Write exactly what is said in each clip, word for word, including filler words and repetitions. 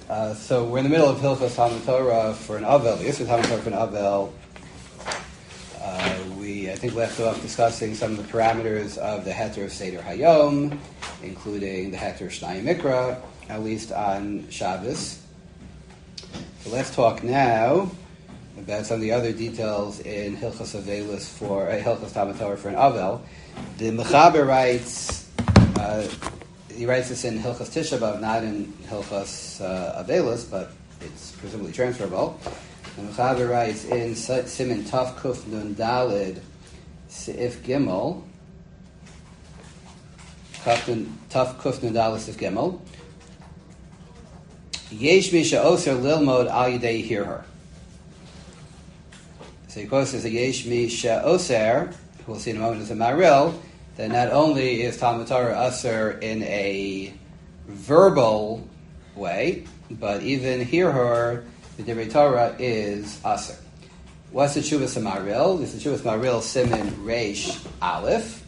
Uh, so we're in the middle of Hilchos Talmud Torah for an Avel, the Yisra Talmud Torah for an Avel. Uh, we, I think, left off discussing some of the parameters of the Heter of Seder Hayom, including the Heter Shnai Mikra, at least on Shabbos. So let's talk now about some of the other details in Hilchos Avelis for uh, Hilchos Talmud Torah for an Avel. The Mechaber writes. Uh, He writes this in Hilchos Tisha B'Av, not in Hilchos uh, Avelis, but it's presumably transferable. The Mechaber writes in Siman Taf Kuf Nun Dalid Seif Gimel, Taf Kuf Nun Dalid Seif Gimel, Yesh Mi She'oser Lilmod Al Yidei Hirher. So he quotes as a Yesh Mi She'oser, who we'll see in a moment as a Maril, that not only is Talmud Torah Aser in a verbal way, but even Hirhur, the Divrei Torah, is Aser. What's the Tshuvas Maril? This is the Tshuvas Maril Siman Reish Aleph.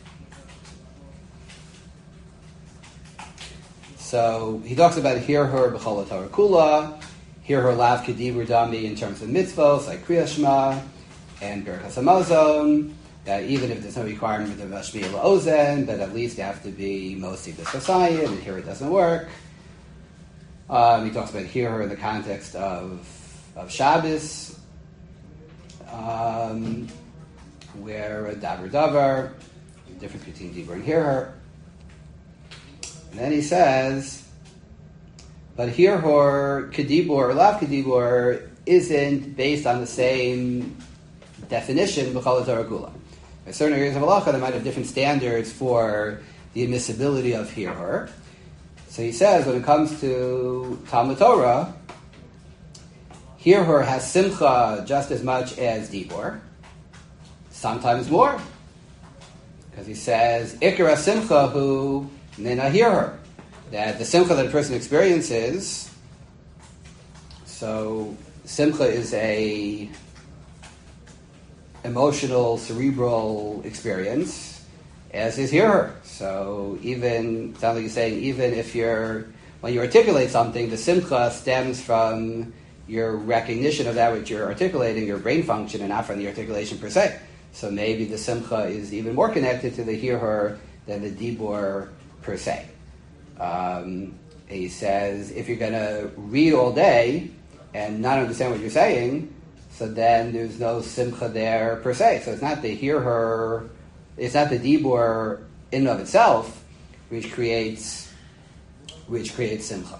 So he talks about Hirhur B'chol Torah Kula, Hirhur Lav Kedibur Dami in terms of mitzvos, like Kriyas Shema, and Birkas Hamazon, that even if there's no requirement of Mashmiel Ozen, but at least you have to be mostly the Sasayim, and here it doesn't work. Um, he talks about here in the context of of Shabbos, um, where a Davar Davar, the difference between Dibur and Hirhur. And then he says, but Hirhur, Kedibur, or Lav Kedibur, isn't based on the same definition, B'chol Torah Kula. In certain areas of halacha, they might have different standards for the admissibility of hirhur. So he says, when it comes to Talmud Torah, hirhur has simcha just as much as dibur, sometimes more. Because he says, ikra simcha hu nina hirhur, that the simcha that a person experiences, so simcha is a emotional, cerebral experience, as is here. So even, sounds like you're saying, even if you're, when you articulate something, the simcha stems from your recognition of that which you're articulating, your brain function, and not from the articulation per se. So maybe the simcha is even more connected to the hirhur than the dibur per se. Um, he says, if you're going to read all day and not understand what you're saying, so then there's no simcha there per se. So it's not the hirhur, it's not the dibur in and of itself, which creates, which creates simcha.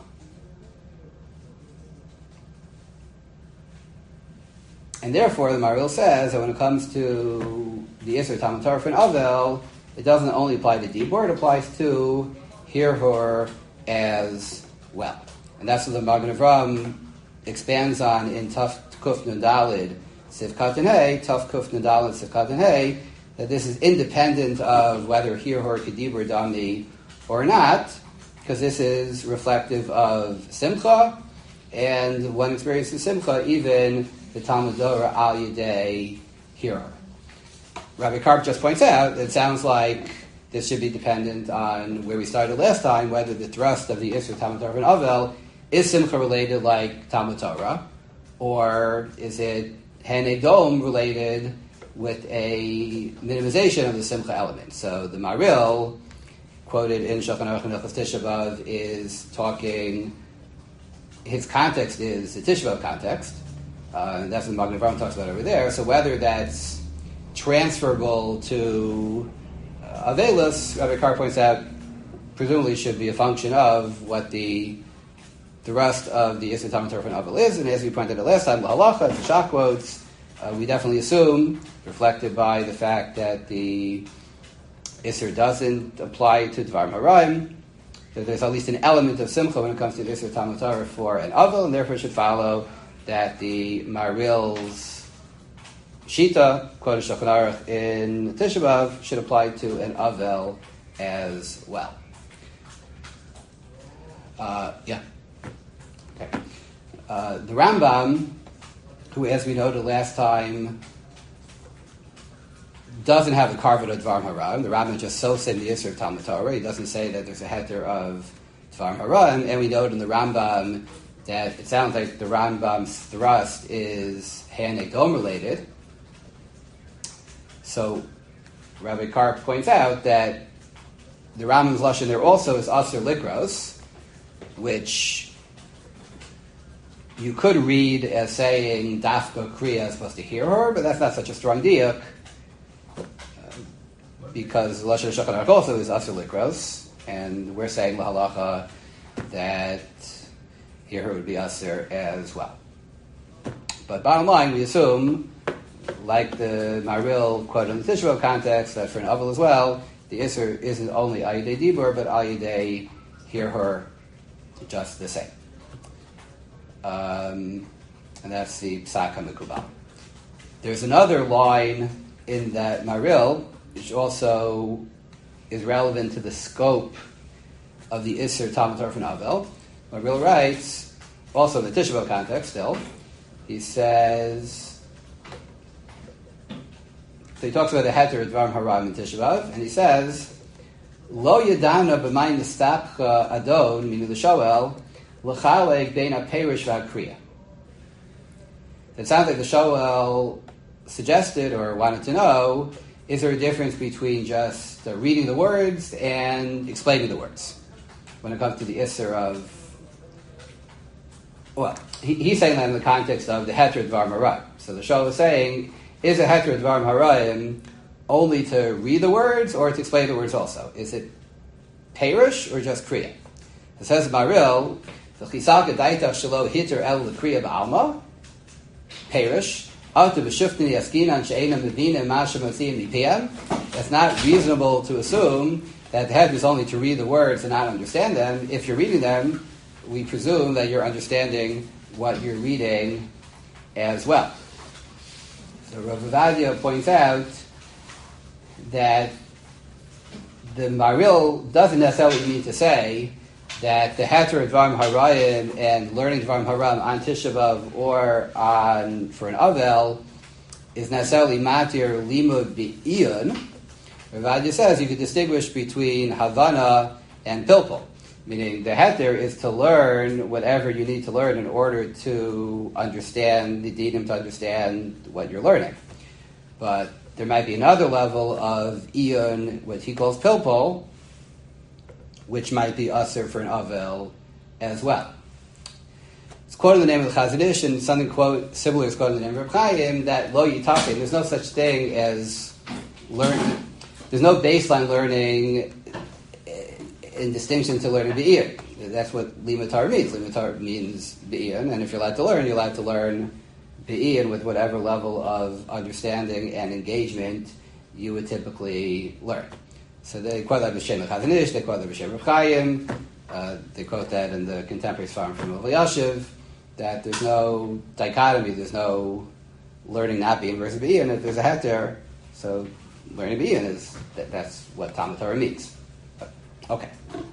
And therefore, the Maril says that when it comes to the Yisra Talmud Torah for an Avel, it doesn't only apply to dibur, it applies to hirhur as well. And that's what the Magen Avram expands on in Taf Kuf Nun Dalid Sif Katan Hey, Taf Kuf Nun Dalid Sif Katan Hey, that this is independent of whether Hirhur Kedibur Dami or not, because this is reflective of Simcha, and one experiences Simcha, even the Talmud Torah Al Yidei Hirhur. Rabbi Karp just points out that it sounds like this should be dependent on where we started last time, whether the thrust of the Yisra Talmud Torah and Avel is Simcha related like Talmud Torah, or is it Hanedom related with a minimization of the Simcha element? So the Maril, quoted in Shulchan Aruch and Hilchos Tisha B'Av, is talking, his context is the Tisha B'Av context, uh, and that's what Magen Avram talks about over there. So whether that's transferable to uh, Avelis, Rabbi Karp points out, presumably should be a function of what the the rest of the Yisra Talmud Torah for an Avel is, and as we pointed out last time, L'Halacha, the Shach quotes, uh, we definitely assume, reflected by the fact that the Yisra doesn't apply to Dvar Harayim, that there's at least an element of Simcha when it comes to the Yisra Talmud Torah for an Avel, and therefore it should follow that the Maril's Shita, quoted Shulchan Aruch in Tisha B'Av, should apply to an Avel as well. Uh, yeah. Okay. Uh, the Rambam, who, as we noted last time, doesn't have the Karvot of Dvar Harayim. The Rambam just so in the Yisra Talmud Torah. He doesn't say that there's a heter of Dvar Harayim, and we note in the Rambam that it sounds like the Rambam's thrust is Hanegom related. So Rabbi Karp points out that the Rambam's lashon there also is Asur Likros, which you could read as saying Dafka Kriya is supposed to hear her, but that's not such a strong diuk, uh, because the lashon of Shulchan Aruch also is Asur Likros, and we're saying lahalacha that hear her would be Asur as well. But bottom line, we assume, like the Maril quote in the Tishbo context, that for an Aval as well, the Isser isn't only Ayidei Dibur, but Ayidei hear her just the same. Um, and that's the Psak HaMekubal. There's another line in that Maril, which also is relevant to the scope of the Isser Talmud Torah and Avel. Maril writes, also in the Tishbo context still, he says, so he talks about the heter Dvarim Haram in Tisha B'Av, and he says, Lo yadana b'mayin nistapcha adon minu l'shoel l'chalek bein ha'perish v'ha'kriya. It sounds like the Shoel suggested or wanted to know, is there a difference between just uh, reading the words and explaining the words when it comes to the Isser of, well, he, he's saying that in the context of the heter Dvarim Haram. So the Shoel is saying, is a heter Dvarim Harayim only to read the words or to explain the words also? Is it perish or just kriya? It says in Maril, the chisaka daita shelo hiter el l'kriya ba'alma, perish, atu b'shuftini yaskinan she'ena mevina masha motziyim mipiyam. It's not reasonable to assume that the heter is only to read the words and not understand them. If you're reading them, we presume that you're understanding what you're reading as well. So Rav Ovadia points out that the Maril doesn't necessarily mean to say that the heter Dvarim Harayim and learning Dvarim Haram on Tisha B'Av or on for an Avel is necessarily matir limud bi'iyun. Rav Ovadia says you could distinguish between Havana and Pilpul. Meaning the heter is to learn whatever you need to learn in order to understand the dinim, to understand what you're learning. But there might be another level of iyun, what he calls pilpul, which might be usher for an avel as well. It's quoted in the name of the Chazon Ish, and something quote similar is quoted in the name of Reb Chaim, that lo yitakin, there's no such thing as learning, there's no baseline learning in distinction to learning Be'iyun. That's what Limatar means. Limatar means Be'iyun, and if you're allowed to learn, you're allowed to learn Be'iyun with whatever level of understanding and engagement you would typically learn. So they quote that B'Shem Chazon Ish, they quote that B'Shem Reb Chaim, uh, they quote that in the contemporary farm from Eliashiv, that there's no dichotomy, there's no learning not Be'iyun versus Be'iyun. If there's a heter, so learning Be'iyun is, that, that's what Talmud Torah means. Okay.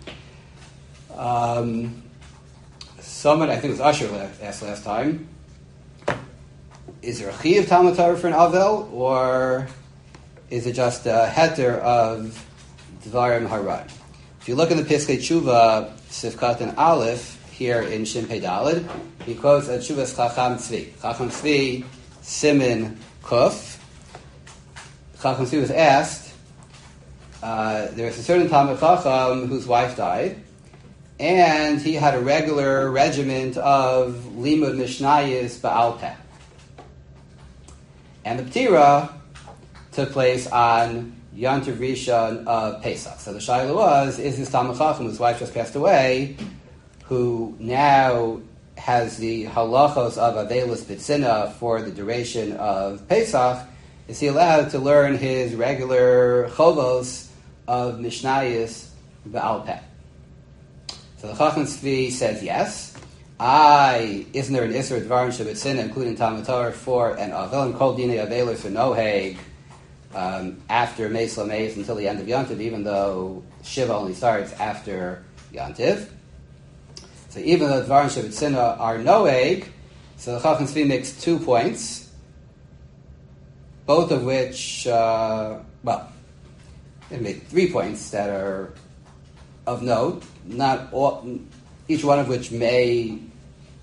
Um, someone, I think it was Usher asked last time, is there a chi of Talmud Torah for an Avel, or is it just a heter of Dvarim Haran? If you look in the Piskei Tshuva, Sifkat and Aleph, here in Shin Pei Daled, he quotes a Tshuvas Chacham Tzvi. Chacham Tzvi, Simin Kuf. Chacham Tzvi was asked, Uh, there was a certain Talmud Chacham whose wife died, and he had a regular regiment of Limud Mishnayis Ba'al Peh. And the Ptira took place on Yontiv Rishon of Pesach. So the Shaila was, is this Talmud Chacham whose wife just passed away, who now has the halachos of Avelis B'tzina for the duration of Pesach, is he allowed to learn his regular chovos of Mishnayis Ba'al Peh? So the Chacham Tzvi says yes. I, isn't there an Isser Dvarim Shebetzina, including Talmud Torah for an Avel and Kol Dinei Aveler for Noheg um, after Meis Lameis until the end of Yontiv, even though Shiva only starts after Yontiv. So even though Dvarim Shebetzina are Noheg, so the Chacham Tzvi makes two points, both of which, uh, well, they make three points that are of note, not all, each one of which may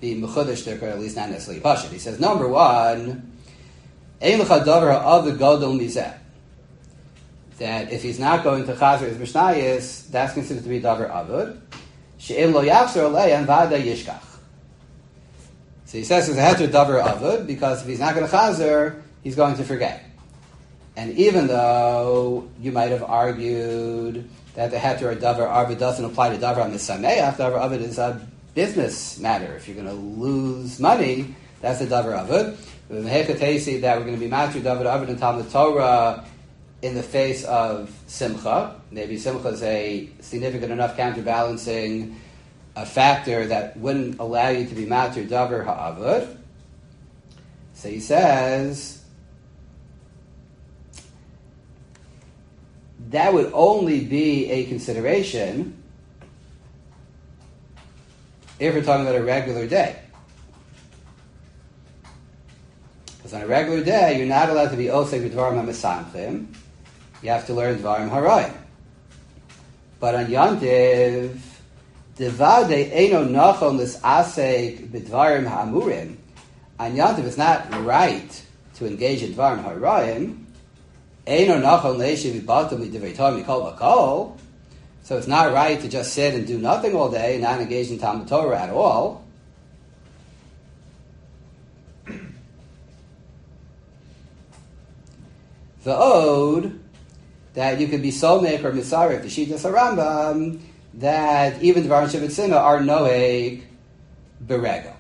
be mechudesh or at least not necessarily pashut. He says, number one, ein lecha davar ha'avid gadol mizeh. That if he's not going to chazer his mishnayos, that's considered to be davar avud. She'im lo yachzor aleihem v'ada yishkach. So he says there's a heter davar avud because if he's not going to chazer, he's going to forget. And even though you might have argued that the heter or davar avud doesn't apply to davar misameach, davar avud is a business matter. If you're going to lose money, that's the davar avud. The hekatesi that we're going to be matri davar avud and Talmud Torah in the face of simcha. Maybe simcha is a significant enough counterbalancing a factor that wouldn't allow you to be matri davar ha'avud. So he says that would only be a consideration if we're talking about a regular day. Because on a regular day, you're not allowed to be osek b'dvarim ha'mesamchim. You have to learn dvarim harayim. But on Yantiv, devade eino nachon l'sasek b'dvarim ha'amurim. On Yantiv, it's not right to engage in dvarim harayim. Eino nachon leishiv b'batum l'divrei Torah mikol v'kol. So it's not right to just sit and do nothing all day and not engage in Talmud Torah at all. The ode that you could be somek or misarek, the Shitas HaRambam, that even Dvarim Shevitzina are noeg berego.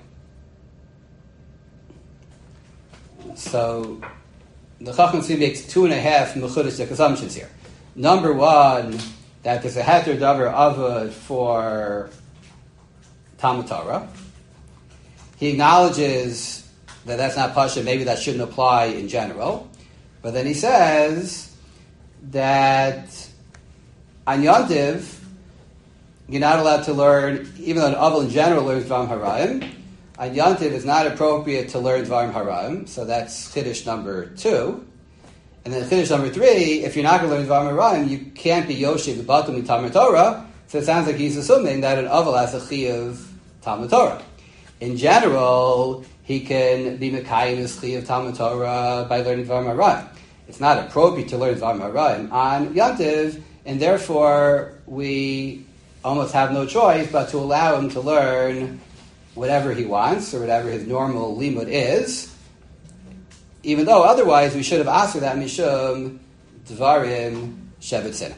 So the Chacham Tzvi makes two and a half mechudistic assumptions here. Number one, that there's a heter davar avud for Talmud Torah. He acknowledges that that's not pasha, maybe that shouldn't apply in general. But then he says that on Yontiv, you're not allowed to learn, even though an Aval in general learns Dvarim Harayim, on Yontiv it's not appropriate to learn Dvarim Harayim, so that's Chiddush number two. And then Chiddush number three, if you're not going to learn Dvarim Harayim, you can't be Yoshev B'batum in Talmud Torah, so it sounds like he's assuming that an Aval has a Chiyuv Talmud Torah. In general, he can be Mekayim his Chiyuv Talmud Torah by learning Dvarim Harayim. It's not appropriate to learn Dvarim Harayim on Yantiv, and therefore we almost have no choice but to allow him to learn whatever he wants or whatever his normal limud is, even though otherwise we should have asked for that mishum Dvarim Shevitzina.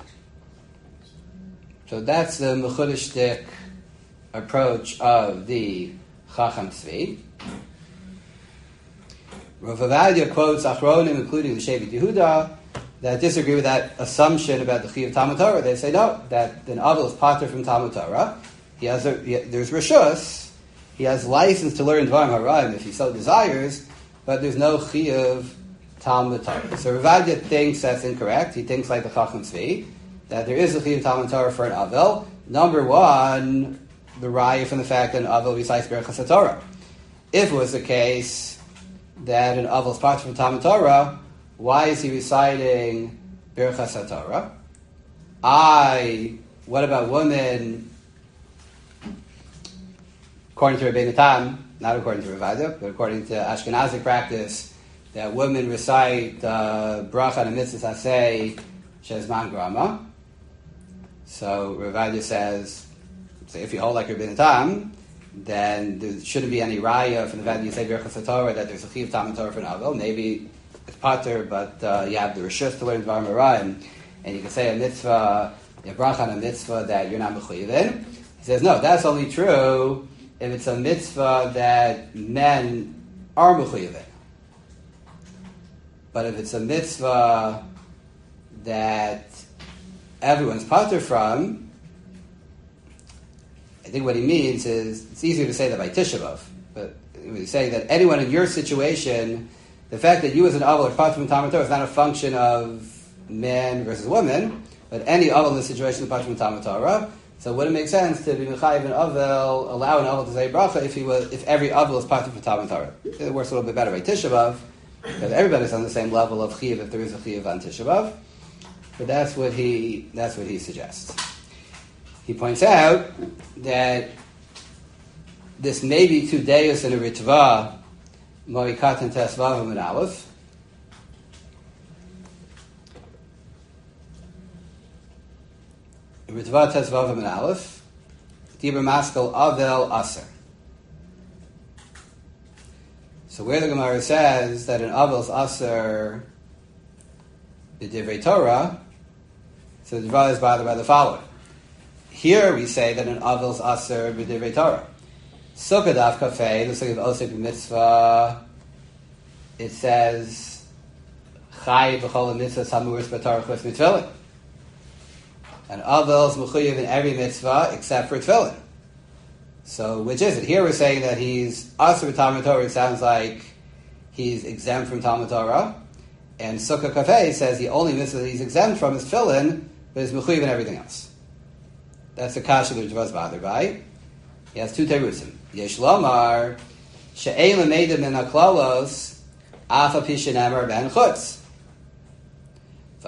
So that's the mechudishtik approach of the Chacham Tzvi. Rav Avadia quotes Achronim, including the Shevet Yehuda, that disagree with that assumption about the Chiyuv Talmud Torah. They say no, that an Aval is pater from Talmud Torah. He has a, he, there's Rishus, he has license to learn Dvarim Harayim if he so desires, but there's no Chiyuv Talmud Torah. So Rav Avadia thinks that's incorrect. He thinks like the Chacham Tzvi, that there is a Chiyuv Talmud Torah for an Aval. Number one, the raya from the fact that an Aval recites Berachas HaTorah. If it was the case that an Aval is part from Talmud Torah, why is he reciting Birchas HaTorah? I, what about women, according to Rabbeinu Tam, not according to Rav Avadia, but according to Ashkenazic practice, that women recite uh, Bracha and Mitzvah Aseh Shezman Grama. So Rav Avadia says, so if you hold like Rabbeinu Tam, then there shouldn't be any raya from the fact that you say Birchas HaTorah that there's a Chiyuv Talmud Torah for an Aval. Maybe it's pater, but uh, you have the Rishus to learn Dvarim Harayim, and you can say a mitzvah, a bracha on a mitzvah that you're not mechuyev in. He says, no, that's only true if it's a mitzvah that men are mechuyev in. But if it's a mitzvah that everyone's pater from, I think what he means is, it's easier to say that by Tisha B'Av, but he's saying that anyone in your situation, the fact that you as an Aval are part from Talmud Torah is not a function of man versus woman, but any Aval in this situation is part from Talmud Torah. So would it make sense to be Mechayiv an Aval, allow an Aval to say bracha if he was, if every Aval is part from Talmud Torah? It works a little bit better by Tisha B'Av, because everybody's on the same level of Chiyuv if there is a Chiyuv on Tisha B'Av. But that's what he that's what he suggests. He points out that this may be two deus in a ritva, moikatan tesvav and aleph. Ritva tesvav and aleph. Dibur maskal avel aser. So where the Gemara says that an avel's aser b'divrei Torah, so the Dvar is bothered by the following. Here we say that an avel's aser b'divrei Torah. Sukkah daf kafei, the sukkah of osik b'mitzvah, it says chai b'chol mitzvah samuris b'torah chus mitzvah. And avel's mechuyev in every mitzvah except for tefillin. So, which is it? Here we're saying that he's aser b'Talmud Torah. It sounds like he's exempt from Talmud Torah. And Sukkah Kafei says the only mitzvah that he's exempt from is tefillin, but he's mechuyev in everything else. That's the kasha that was bothered by. He has two terusim. Yesh lomar she'ein lemedim min haklalos afa pishin amar ben chutz. So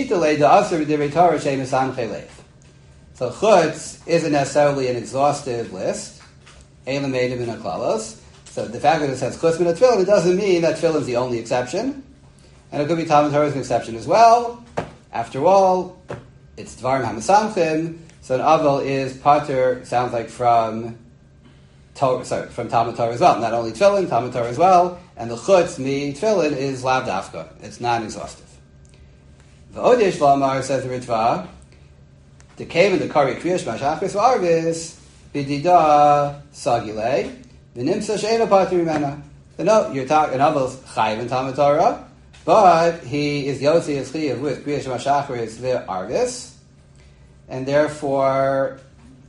chutz isn't necessarily an exhaustive list. So the fact that it says chutz min tefillin, it doesn't mean that tefillin is the only exception. And it could be Talmud Torah is an exception as well. After all, it's dvarim hamasamchim. So an avel is pater, sounds like from Torah, sorry, from Talmud Torah as well. Not only tefillin, Talmud Torah as well. And the chutz mi tefillin is lav dafka. It's non-exhaustive. V'odesh Lamar says the Ritva, the cave in the Kari Kriyash Mashachris Varvis, Bidida Sagile, V'nimsa She'ena Pater Rimena. No, you're talking, an Avel's Chayiv in Talmud Torah, but he is the Yotzi Yitzchiyav with Kriyash Mashachris V'arvis, and therefore,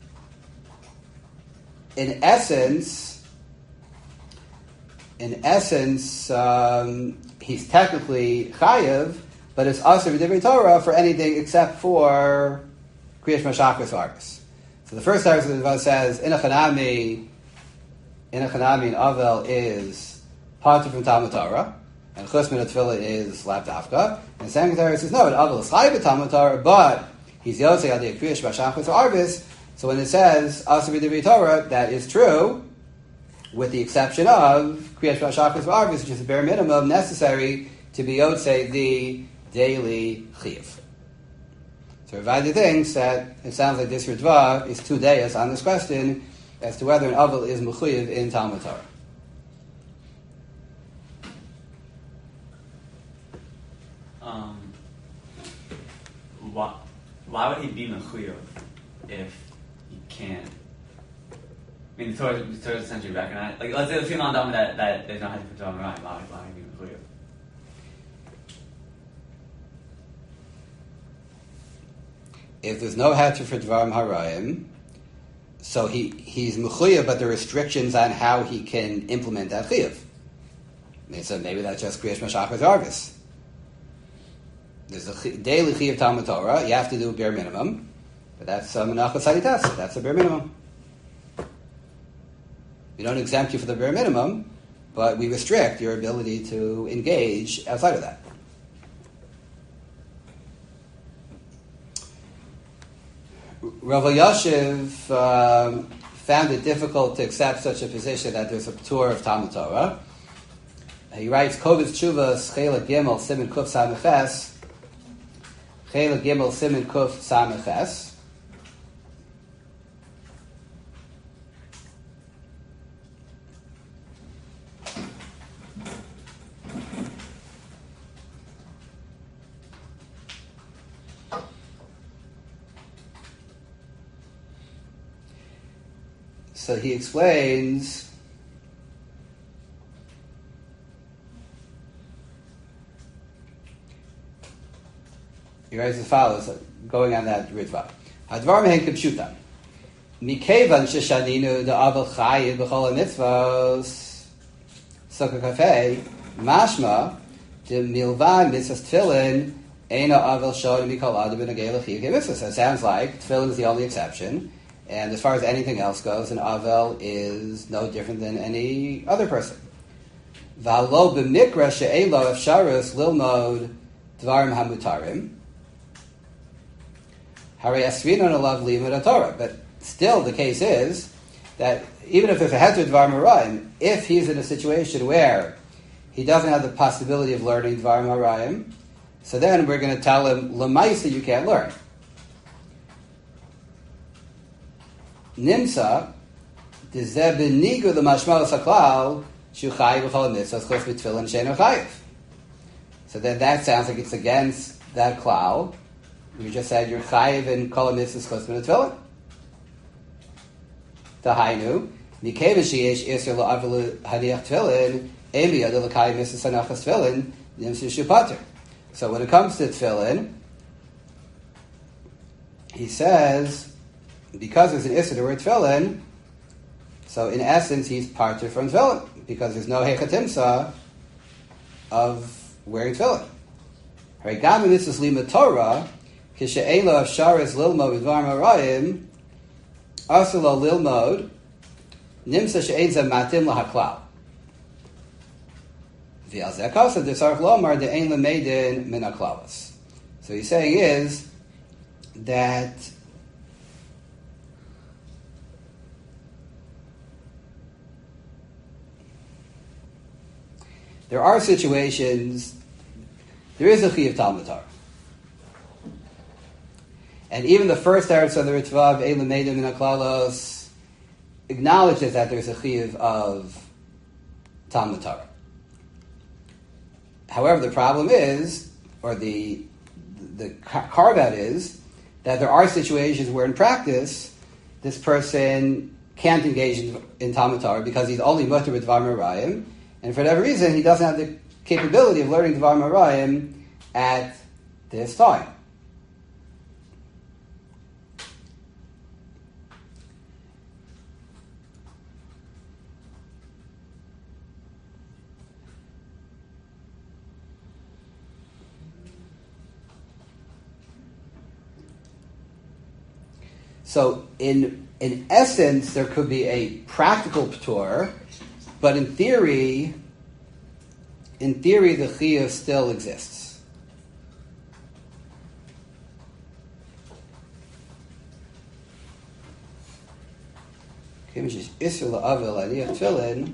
in essence, in essence, um, he's technically Chayiv, but it's aser b'divrei Torah for anything except for kriyash mashachris v'arvis. So the first text of the Dvar says in a chanami, in a chanami and avel is pater from Talmud Torah, and chus min tefillah is lav dafka. And the second text says no, an avel is chayiv b'Talmud Torah, but he's yotzei adei kriyash mashachris v'arvis. So when it says aser b'divrei Torah, that is true, with the exception of kriyash mashachris v'arvis, which is the bare minimum necessary to be yotzei the daily chiyuv. So Ravadi thinks that it sounds like this Ritva is two days on this question as to whether an avel is mechuyev in Talmud Torah. Um, why, why would he be mechuyev if he can't? I mean, the Torah, the Torah essentially recognized. Like, let's say the female dama that, that there's no hadith for Torah, right? Why would he be mechuyev? If there's no hatcher for Dvarim Harayim, so he, he's mechuyev, but the restrictions on how he can implement that chiyuv. So maybe that's just kriyash mashachris arvis. There's a daily chiyuv Talmud Torah. You have to do a bare minimum, but that's a menachos haditas. So that's a bare minimum. We don't exempt you for the bare minimum, but we restrict your ability to engage outside of that. Rav Yashiv um, found it difficult to accept such a position that there's a p'tur of Talmud Torah. He writes, Kovetz Tshuvas, Chelek Gimel, Siman Kuf Sameches, Chelek Gimel, Siman Kuf Sameches. So he explains, he writes as follows, going on that Ritva. Hadvar mehen kipshuta. Mikevan sheshaninu the avel chayiv b'chol mitzvos sukkah kafei mashma de milvan mitzvos tefillin eina avel shod mikol adam b'nagei l'chiyuv mitzvos. So it sounds like tefillin is the only exception. And as far as anything else goes, an avel is no different than any other person. V'alo b'mikra she'elo efsharus lilmod dvarim hamutarim. Harei asvinon alav limud Torah. But still, the case is that even if there's a heter Dvar Marayim, if he's in a situation where he doesn't have the possibility of learning Dvar Marayim, so then we're going to tell him, Lamaisa, you can't learn. Nimsa, Dizeh benigu the mashmal saklal, shuchayiv v'chol mitzvahs chos b'tfilin she'enu chayiv. So then that sounds like it's against that klal. We just said you're chayiv in kol mitzvahs chos b'tfilin. Tahainu, mikev sheyesh iser la'avil hadiach tfilin, emi yadil l'chayiv mitzvahs sanachas tfilin, nimsa shupater. So when it comes to tfilin, he says, because there's an issur to wear tfilin, so in essence he's parted from tfilin, because there's no hechatimsa of wearing tfilin. Harigam mitzvahs lima Torah, kishe'ein lo afsharis lilmod v'dvar marayim, asur lo lilmod, nimsa she'ein zeh matim lahaklal. So he's saying is that there are situations, there is a chiyuv Talmud Torah. And even the first Eretz of the Ritva of Eila Meidin Min HaKlalos acknowledges that there's a chiyuv of Talmud Torah. However, the problem is, or the the carve-out is, that there are situations where in practice, this person can't engage in, in Talmud Torah because he's only mutter with Dvar Marayim, and for whatever reason, he doesn't have the capability of learning Dvar Marayim at this time. So in in essence, there could be a practical p'tur, but in theory, in theory, the chiyuv still exists. Isur la'avil aliyah tefillin.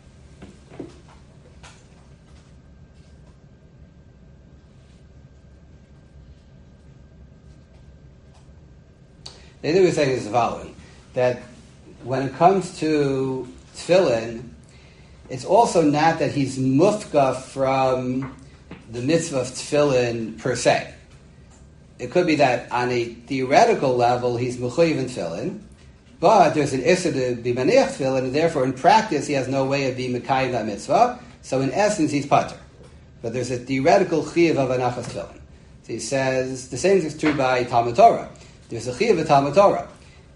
The other thing is the following, that when it comes to tefillin, it's also not that he's mufka from the mitzvah of tefillin per se. It could be that on a theoretical level he's mechuyev in tefillin, but there's an issur to be maneach tefillin, and therefore in practice he has no way of being mekayim that mitzvah, so in essence he's pater. But there's a theoretical chiyuv of anachas tefillin. So he says, the same is true by Talmud Torah. There's a chiyuv of Talmud Torah.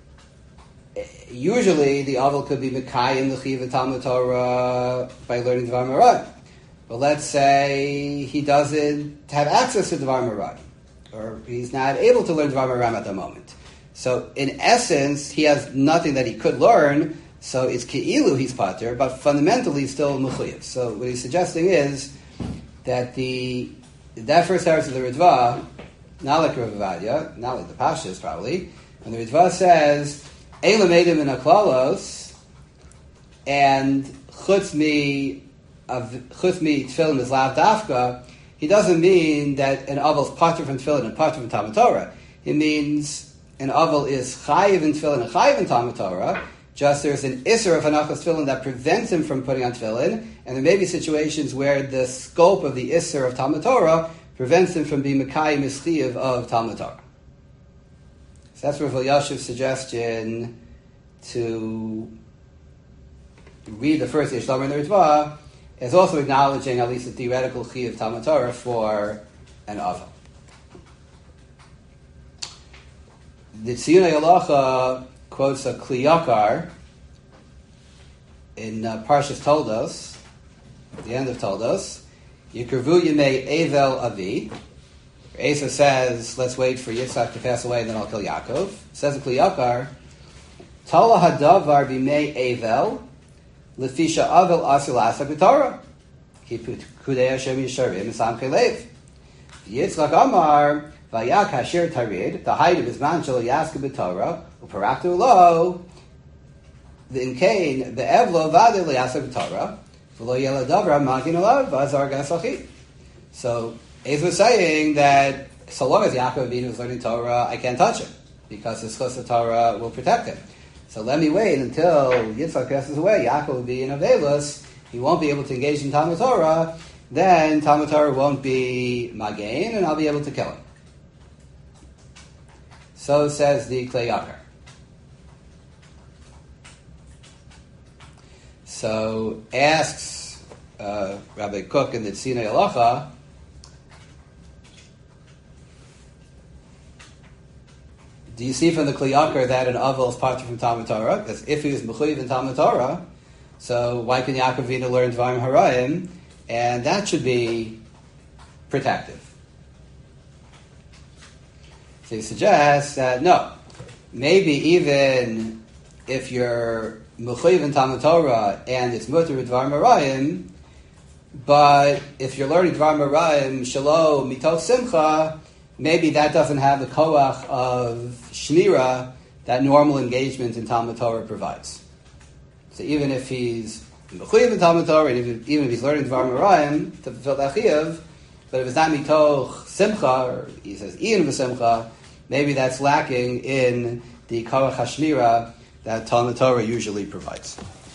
Usually, the aval could be mekayim the chiyuv of Talmud Torah by learning Dvar Marayim. But let's say he doesn't have access to Dvar Marayim, or he's not able to learn Dvar Marayim at the moment. So, in essence, he has nothing that he could learn. So it's keilu he's pater, but fundamentally he's still mechuyev. So what he's suggesting is that the that first eretz of the Ritva, not like Rav Ovadia, not like the Pashas probably, and the Ritva says, Ein l'meidim in aklalos, and chutz mi, chutz mi tefillin is lav dafka, he doesn't mean that an aval is pater from tefillin and pater from Talmud Torah. He means an aval is chayiv in tefillin and chayiv in Talmud Torah, just there's an issur of hanachas tefillin that prevents him from putting on tefillin, and there may be situations where the scope of the issur of Talmud Torah prevents him from being Mekayim Mischiv of Talmud Torah. So that's Rav Elyashiv's suggestion to read the first Yishlamar in the Ritva is also acknowledging at least the theoretical Chi of Talmud Torah for an Ava. The Tziyunei Halacha quotes a Kli Yakar in uh, Parshas Toldos, at the end of Toldos, Yikirvu Yemei Evel Avi. Asa says, let's wait for Yitzhak to pass away and then I'll kill Yaakov. Says the Kli Yakar, Tala Hadavar Bimei Evel, Lefisha Avel Asil Asa B'Torah. Ki Kudei Hashem Yisharim Esam Kelev. Yitzchak Amar, Vayak Hasher Tarid, the height of his man shall Yaska B'Torah, Uparaktu Lo, the inkain the evlo vade liasek Torah, v'lo yela davra magin alav v'azar gasachi. So Ez was saying that so long as Yaakov Avinu is learning Torah, I can't touch him because the schus of Torah will protect him. So let me wait until Yitzchak passes away. Yaakov will be in Avelus. He won't be able to engage in Talmud Torah. Then Talmud Torah won't be Magain, and I'll be able to kill him. So says the Klei Yakar. So asks uh, Rabbi Kook in the Tzina Halacha, do you see from the Klei Yakar that an Avel is parted from Talmud Torah? Because if he was Mechuyev in Talmud Torah, so why can Yaakov Avinu learn Dvarim Harayim? And that should be protective. So he suggests that no, maybe even if you're Mechuyev in Talmud Torah and it's Mutter with Dvarim Harayim, but if you're learning Dvarim Harayim Shalom Mitot Simcha, maybe that doesn't have the koach of shmira that normal engagement in Talmud Torah provides. So even if he's mechuyev in Talmud Torah, and even, even if he's learning Dvarim Harayim to fulfill that chiyuv, but if it's not mitoch simcha, or he says ian v'simcha, maybe that's lacking in the koach hashmira that Talmud Torah usually provides.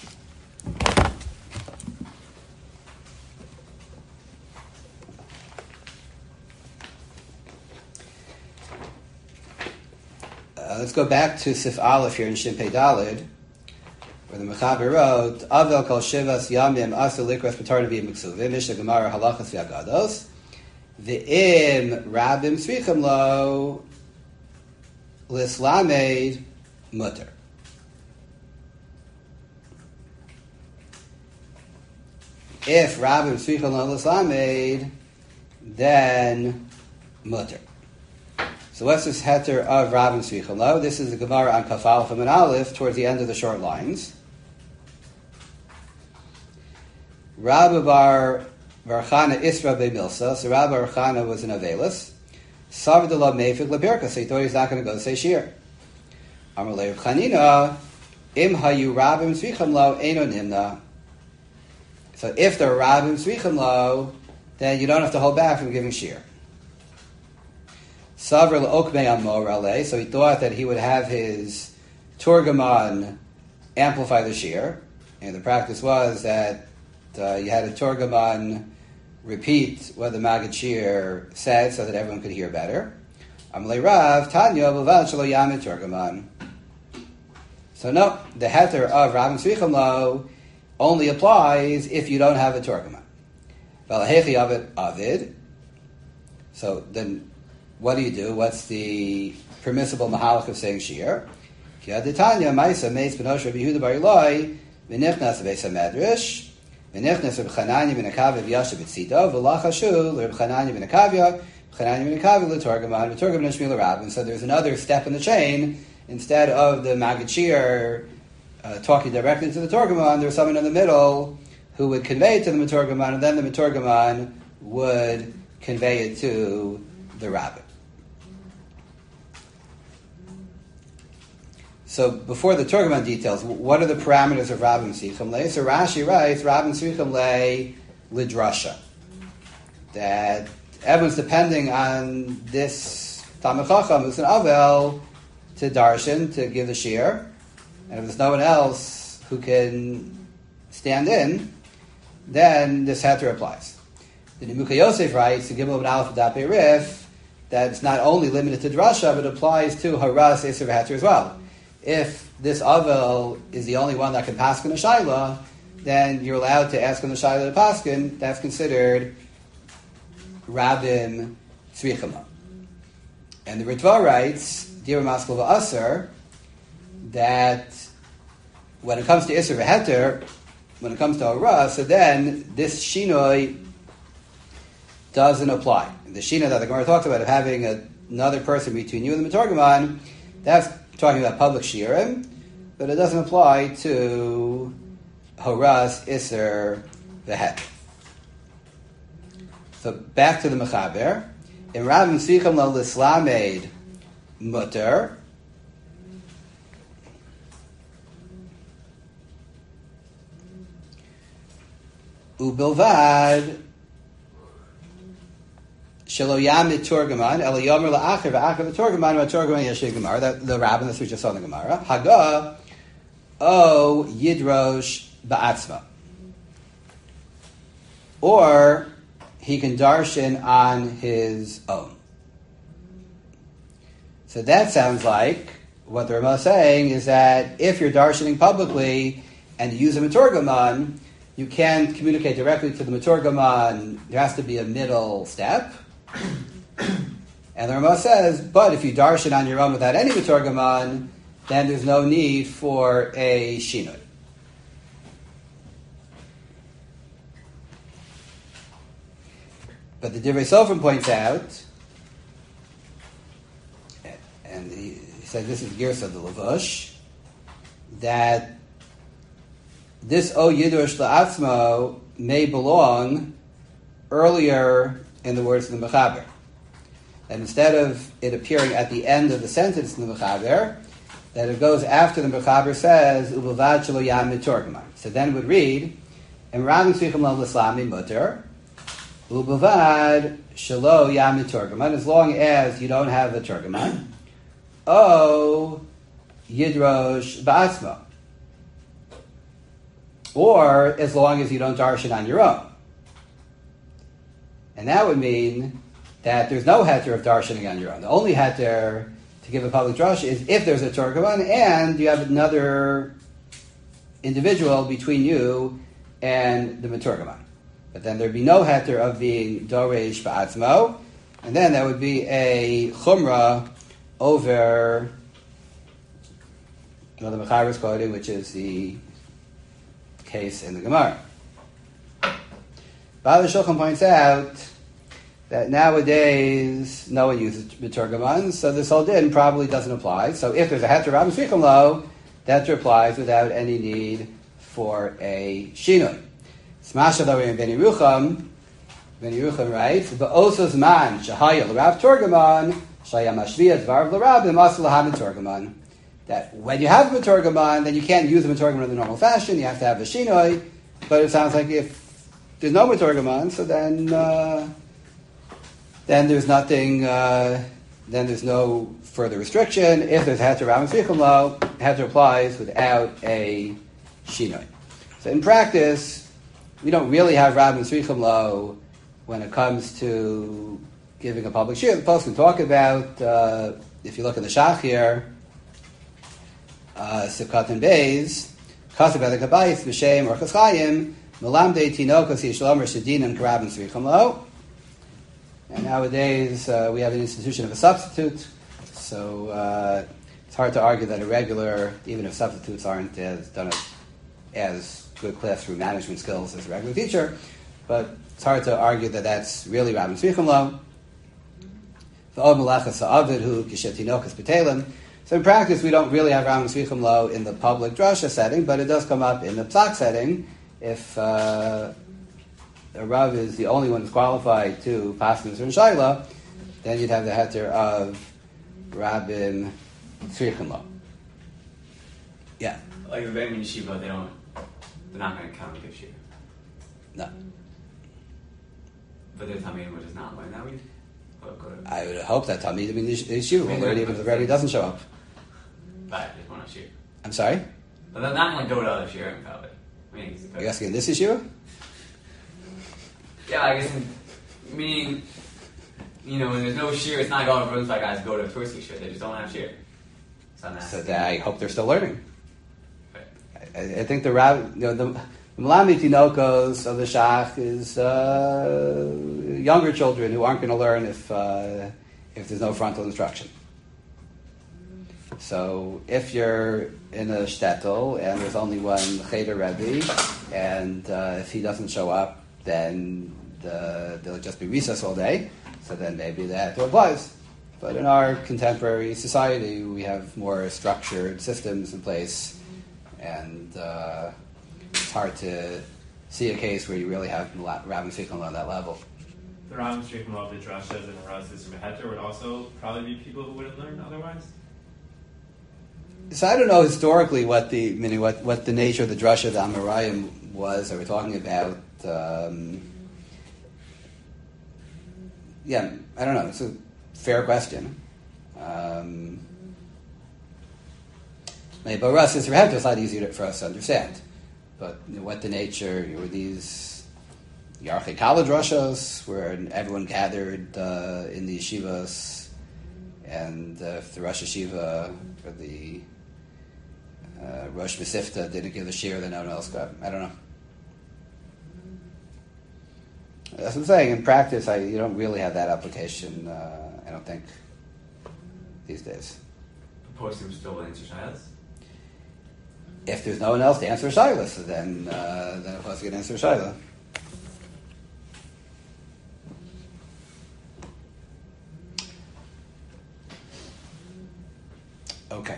Uh, let's go back to Sif Aleph here in Shin Pei Dalid, where the Mechaber wrote, Avel kol shivas yamim asu likras b'tar nevi'im b'ksuvim, Mishnah Gemara halachas v'agados, v'im rabim tzrichim lo lislamed mutter. If rabim tzrichim lo lislamed, then mutter. So what's this heter of Rabim Tzrichim Lo? This is the Gemara on Kaf Aleph and Aleph towards the end of the short lines. Rabbi Bar Chana Isra Be'Milsa. So Rabbi Bar Chana was an Avelis. Savdala Mefik Lebirka. So he thought he was not going to go to say Shir. Amalei Chanina Im Hayu Rabim Tzrichim Lo Eino Nimna. So if they're Rabim Tzrichim Lo, then you don't have to hold back from giving Shir. So he thought that he would have his Turgaman amplify the shir. And the practice was that uh, you had a Turgaman repeat what the Maggid Shir said so that everyone could hear better. Amalei Rav, Tanya, B'vad Shelo Yamid Turgaman. So no, the heter of Rabim Tzrichim Lo only applies if you don't have a Turgaman. V'alahechi Avid Avid. So then, what do you do? What's the permissible mahalach of saying shir? Ki aditanya ma'isa meis b'nosh Rabbi Yehuda bar Ilai v'nichnas v'beis hamedrash v'nichnas Rabbi Chananya ben Akavya v'yashav b'tzito v'lachashu Rabbi Chananya ben Akavya Chananya ben Akavya l'torgaman v'torgaman shmil rabin. So there's another step in the chain. Instead of the Maggid Shir uh, talking directly to the Torgaman, there's someone in the middle who would convey it to the Metorgaman, and then the Metorgaman would convey it to the rabbin. So before the Turgaman details, what are the parameters of Rabim Tzrichim Le? So Rashi writes, Rabim Tzrichim Le Lidrasha. That everyone's depending on this Talmid Chacham, who's an Avel, to darshan, to give the shir. And if there's no one else who can stand in, then this heter applies. The Nimukah Yosef writes, to Gimel ben Aleph Dapei Rif, that it's not only limited to drasha, but applies to haras Eser heter as well. If this Avel is the only one that can paskin a shaila, then you're allowed to ask on the shaila to paskin. That's considered Rabim Tzrichim Lo. And the Ritva writes, Dira Maskal V'Aser, that when it comes to Isser V'Heter, when it comes to Hara, so then this Shinoi doesn't apply. The Shina that the Gemara talked about of having a, another person between you and the Metorgaman, that's talking about public shirim, but it doesn't apply to Horas Isser V'Heter. So back to the Mechaber. In Rabim Tzrichim Lo Lislamed Mutter, Ubilvad Shelo Yamid Torgaman Ela Yomer La'acher V'acher V'Torgaman V'Torgaman Yeshei Gemara. That the rabbin that we just saw in the Gemara. Haga O Yidrosh Ba'atzma. Or he can darshan on his own. So that sounds like what the Ramah is saying is that if you're darshaning publicly and you use a Maturgaman, you can't communicate directly to the Maturgaman. There has to be a middle step. And the Ramah says, but if you darshan on your own without any Maturgaman, then there's no need for a shinoi. But the Divrei Sofrim points out, and he said this is Girsa the Lavush, that this O Yidrosh La'atzmo may belong earlier in the words of the Mechaber. And instead of it appearing at the end of the sentence in the Mechaber, that it goes after the Mechaber says, U'bavad shelo yamid torgaman. So then it would read, Emram tzrichim lo l'slami mutter, U'bavad shelo yamid torgaman, as long as you don't have a torgaman, O Yidrosh ba'atzmo. Or as long as you don't darshan on your own. And that would mean that there's no heter of darshaning on your own. The only heter to give a public drasha is if there's a Turkaman and you have another individual between you and the Maturkaman. But then there'd be no heter of being Doresh Ba'atzmo, and then that would be a Chumrah over you know, the Mechaber is quoted, which is the case in the Gemara. Ba'al Shulchan points out that nowadays no one uses B'Turgaman, so this whole din probably doesn't apply. So if there's a heter Rabban Tzrichim Lo, that applies without any need for a shinoi. Smasha Davar in Ben Yerucham, Ben Yerucham writes, Ba'osos man shahaya l'Rav Turgaman shaya mashviyat dvar l'Rav l'masal l'hav Turgaman. That when you have a Turgaman, then you can't use a Turgaman in the normal fashion. You have to have a shinoi. But it sounds like if there's no Turgaman, so then. Uh, Then there's nothing. Uh, then there's no further restriction. If there's heter Rabban Tzrichim Lo, heter applies without a shinoi. So in practice, we don't really have Rabban Tzrichim Lo when it comes to giving a public shir. The post can talk about. Uh, if you look in the Shach here, uh, Sivkat and Beis, Kasav Elikabayis B'Shem Orchos Chaim Melamdei Tinokos Yishlomer Shedinim Rabban Tzrichim Lo. And nowadays, uh, we have an institution of a substitute, so uh, it's hard to argue that a regular, even if substitutes aren't as done as, as good classroom management skills as a regular teacher, but it's hard to argue that that's really Rabban Tzrichim Lo. So in practice, we don't really have Rabban Tzrichim Lo in the public drasha setting, but it does come up in the psak setting if... Uh, a Rav is the only one who's qualified to pass Mitzvah and Shaila, then you'd have the heter of Rabban Tzrichim Lo. Yeah. Like the Rebbeim in Yeshiva, they don't, they're not going to count give shir. No. But there's Talmidim which is not learn that week. I would hope that Talmidim in Yeshiva will learn even if the Rebbe doesn't show up. But there's one of shir. I'm sorry? But they're not going to go to other shir probably. I mean, are you asking in this Yeshiva? Yeah, I guess, in, meaning, you know, when there's no shear, it's not going for those guys to go to Tversky shir. They just don't have shear. So, so that I hope they're still learning. Right. I, I think the Rav, you know, the Malami Tinokos of the Shach is uh, younger children who aren't going to learn if uh, if there's no frontal instruction. So if you're in a shtetl and there's only one Cheder Rebbe, and uh, if he doesn't show up, then the, there'll just be recess all day, so then maybe that applies. But in our contemporary society, we have more structured systems in place, and uh, it's hard to see a case where you really have Rabban Tzrichim Lo on that level. The Rabban Tzrichim Lo of the drashas and Rav Sisr Meheter would also probably be people who wouldn't learn otherwise? So I don't know historically what the meaning what, what the nature of the drasha of the Amoraim was that we're talking about. Um, yeah, I don't know. It's a fair question. Um, maybe but Russ is Rebbe is a lot easier for us to understand. But you know, what the nature were these Yarchei college roshos where everyone gathered uh, in the yeshivas, and uh, if the Rosh Yeshiva or the uh, Rosh Mesifta didn't give the shir, then no one else got. I don't know. That's what I'm saying. In practice, I you don't really have that application. Uh, I don't think these days. Posting still answer shilas. If there's no one else to answer shilas, so then uh, then of course you can answer shilah. Okay.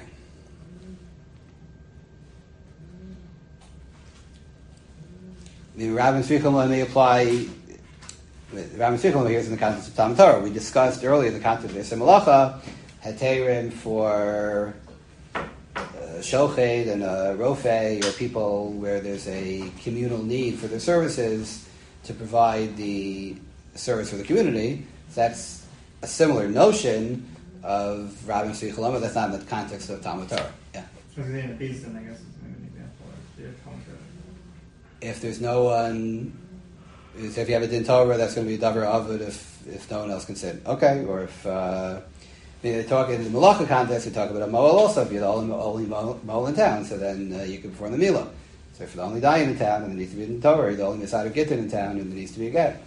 The Rabbi Tzvichel may apply. Rabbi Tzvichel here is in the context of Talmud Torah. We discussed earlier the context of Yisem Malacha, Heterim for uh, Shochet and uh, Rofei, or people where there's a communal need for their services to provide the service for the community. So that's a similar notion of Rabbi Tzvichel, but that's not in the context of Talmud Torah. Yeah. So in a basin, I guess, is maybe an example of the Talmud Torah. If there's no one, if you have a din Torah, that's going to be a davar avud if if no one else can sit. Okay, or if uh, I mean, they talk in the malacha context, they talk about a moel also. If you're the only, only moel in town, so then uh, you can perform the milah. So if you're the only dayan in town, and there needs to be a din Torah, you're the only Masada Gittin in town, and there needs to be a get.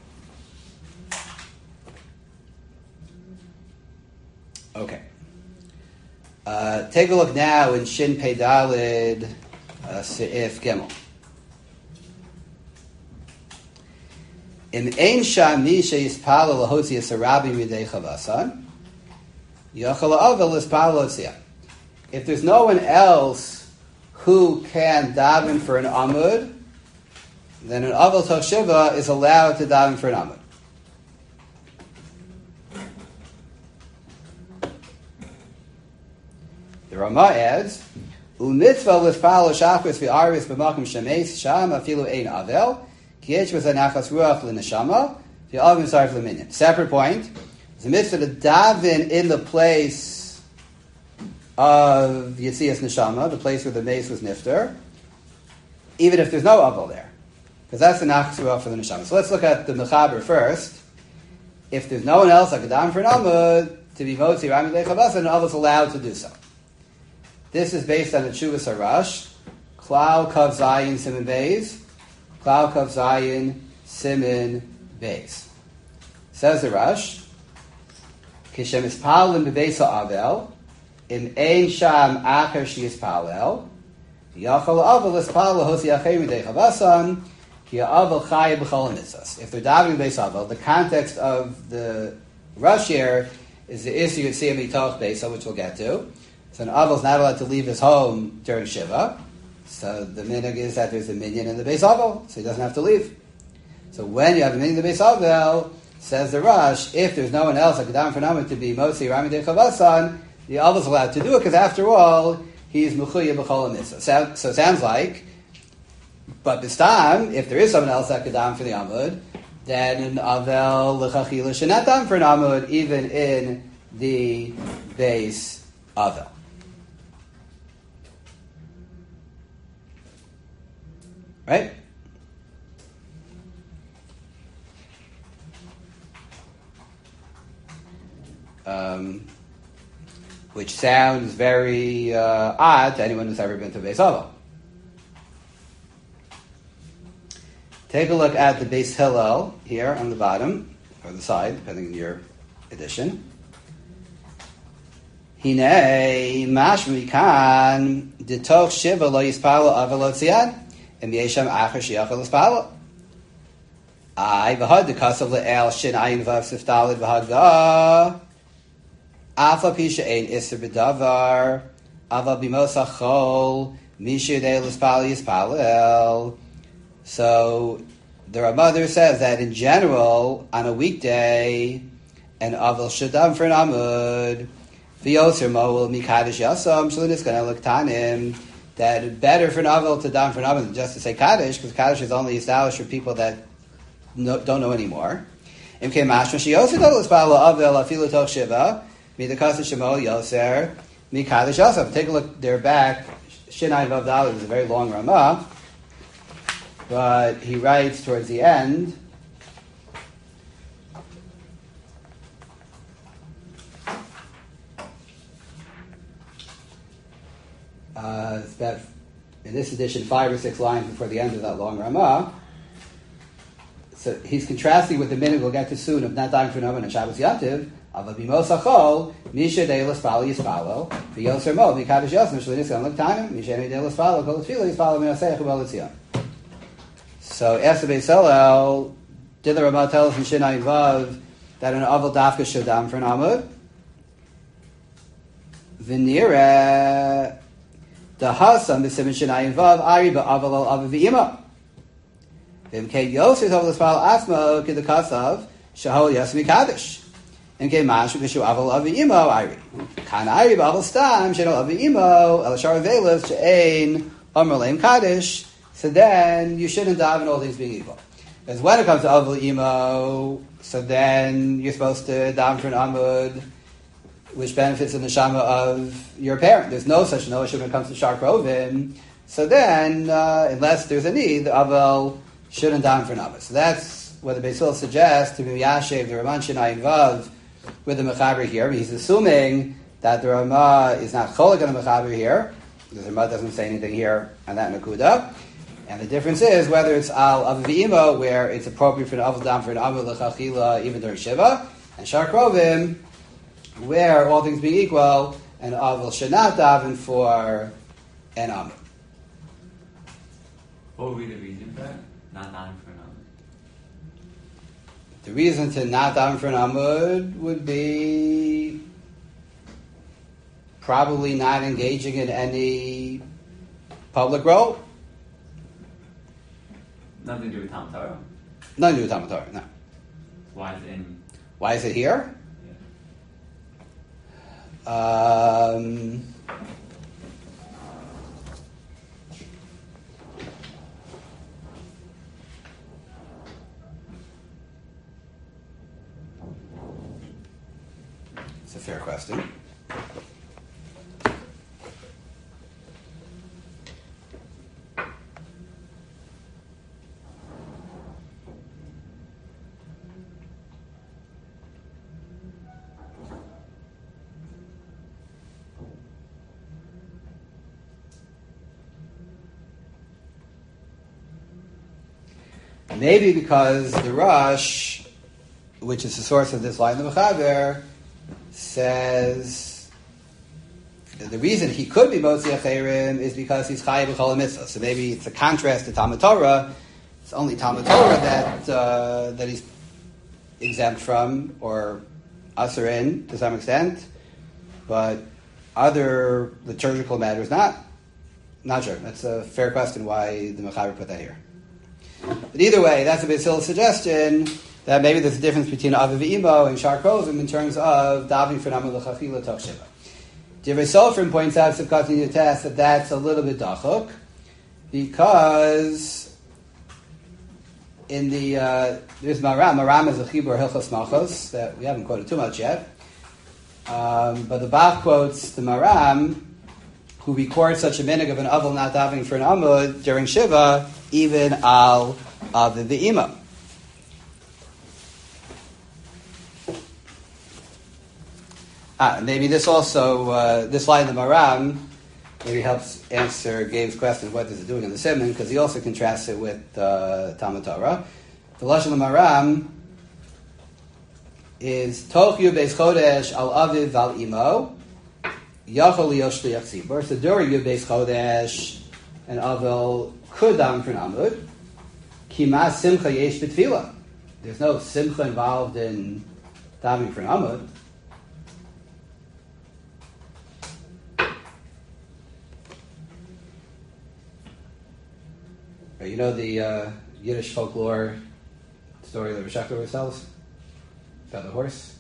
Okay. Uh, take a look now in Shin Pei Dalid uh, Seif Gimel. In Ein Sham Mi Sheyispala Lahotzi Yisarabi Midei Chavasan Yachal Avel Yispala Lotzia. If there's no one else who can daven for an amud, then an Avel Tov Shiva is allowed to daven for an amud. The Rama adds, "Umitzvah l'spalo shachris v'aris b'makom shemeis sham afilu ein avel ki yesh v'zanachas ruach l'neshama v'avim sarf l'minyan." Separate point: it's a mitzvah to daven in the place of Yetzias Neshama, the place where the mace was nifter, even if there's no avel there, because that's the nachas ruach for the neshama. So let's look at the mechaber first. If there's no one else that could daven for an amud to be motzi rami dechavasa, an avel is allowed to do so. This is based on the Tshuvas Harash, Klal Kav Zayin Siman Beis, Klal Kav Zayin Siman Beis. Says the Rash, Kishem Ispalim Bebeis Ha'avel, Im Ein Sham Acher Shi Ispalel, Yachal Avel Ispal Hosi Acher Midei Chavasan, Ki Ha'avel Chaya B'chol HaMitzvos. If they're davening Beis Havel, the context of the Rash here is the issue of Siyam Yitoch Beis, which we'll get to. So an Avel is not allowed to leave his home during Shiva. So the minhag is that there's a minyan in the Beis Avel, so he doesn't have to leave. So when you have a minyan in the Beis Avel, says the Rash, if there's no one else that could daven for Naman to be Motzi Rami de Chavasan, the Avel is allowed to do it, because after all, he's Mechuya B'chol HaMitzvah. So, so it sounds like, but this time, if there is someone else that could daven for the Amud, then an Avel L'chachila should not daven for an Amud, even in the Beis Avel. Right? Um, which sounds very uh, odd to anyone who's ever been to Beis Avel. Take a look at the Beis Hillel here on the bottom, or the side, depending on your edition. Hinei mashmi kan ditoch shiva lo yispalo avel otziad. And Yesham Acher Shiachal Espala. I v'had dekasav le'el shin ayin vav siftalid v'hagah. Afa pisha ein iser b'davar. Ava b'mos achol. Misha yedei l'spali yispalel. So the Ramah says that in general, on a weekday, an aval should daven for an amud. V'yoser mo'ul mikadosh yasam shaliniskana l'ktanim. that it's better for an avel to daven for an avel than just to say Kaddish, because Kaddish is only established for people that no, don't know anymore. Im ke mashma she also does follow avel afilu toch shiva mi the kasha shemo yoser mi Kaddish also. Take a look there back. Shinai Vav Daled is a very long Ramah, but he writes towards the end. Uh, it's about, in this edition, five or six lines before the end of that long Ramah. So he's contrasting with the minute we'll get to soon of not dying for Noman and Shabbos Yativ. Avabimo Sachol, Misha de Laspalo Yispalo, for Yoser Mo, Mikavish Yosem, Shalinis on Time, Misha de Laspalo, Kolotfila Yispalo, Minasech, Abolizion. So, after Beisolel, did the Ramah tell us in Shinai Vav that an Aval Dafka should dam for an Amud? Vinira. The Hasam is Simon Shinai Vav Ari ba Aval al Aviv Ima. Vimke Yosef of the Spal Asmo Kid the Kasav Shahol Yasmi Kaddish. And K Mash Vishu Aval Avi Imo Ari. Kan Ari ba Aval Stam Shano Avi Imo El Shar Velas She'ain Amrlaim Kaddish. So then you shouldn't daven all things being equal. Because when it comes to Aval Imo, so then you're supposed to daven for an Amud which benefits the neshama of your parent. There's no such notion when it comes to Shar Krovim. So then, uh, unless there's a need, the Avel shouldn't daven for an Amud. So that's what the Beis Hillel suggests to be Yashev, the Raman Shinai Vav, with the Mechaber here. He's assuming that the Ramah is not Cholik on the Mechaber here, because the Ramah doesn't say anything here on that Nakuda. And the difference is whether it's Al Avivimo, where it's appropriate for an Avel Dam for an Amud L'chachila even during Shiva, and Shar Krovim, where all things being equal, an Avel should not daven for an Amud. What would be the reason for that? Not davening for an Amud? The reason to not daven for an Amud would be probably not engaging in any public role. Nothing to do with Talmud Torah? Nothing to do with Talmud Torah, no. Why is it in? Why is it here? Yeah. Um, it's a fair question. Maybe because the Rush, which is the source of this line in the Mechaber, says the reason he could be Motzi Acherim is because he's Chayav B'chol HaMitzvah. So maybe it's a contrast to Talmud Torah. It's only Talmud Torah that uh, that he's exempt from, or Asur in to some extent, but other liturgical matters not. Not sure. That's a fair question why the Mechaber put that here. But either way, that's a Beis Hillel's suggestion that maybe there's a difference between Aviv Imo and Shar Krovim in terms of davening for Namah L'chachila Toch Shiva. Divrei Sofrim points out, Sivkatni to test, that that's a little bit dachuk, because in the, uh, there's Maram, Maram is a Chibur Hilchos Malchos, that we haven't quoted too much yet, um, but the Bach quotes the Maram, who records such a minig of an Avel not davening for an Amud during Shiva, even al Aviv Imo. Ah, maybe this also, uh, this line in the Maram, maybe helps answer Gabe's question, what is it doing in the Simon, because he also contrasts it with uh, Talmud Torah. The Lashon of the Maram is Toch Yud Beis Chodesh al Aviv al Imo, Yachol Liyosh Shliach Tzibur. So during Yud Beis Chodesh, an Avel could daven for an Amud. Kima Simcha Yesh B'Tfilah. There's no Simcha involved in davening for an Amud. You know the uh, Yiddish folklore story that Rosh always tells about the horse?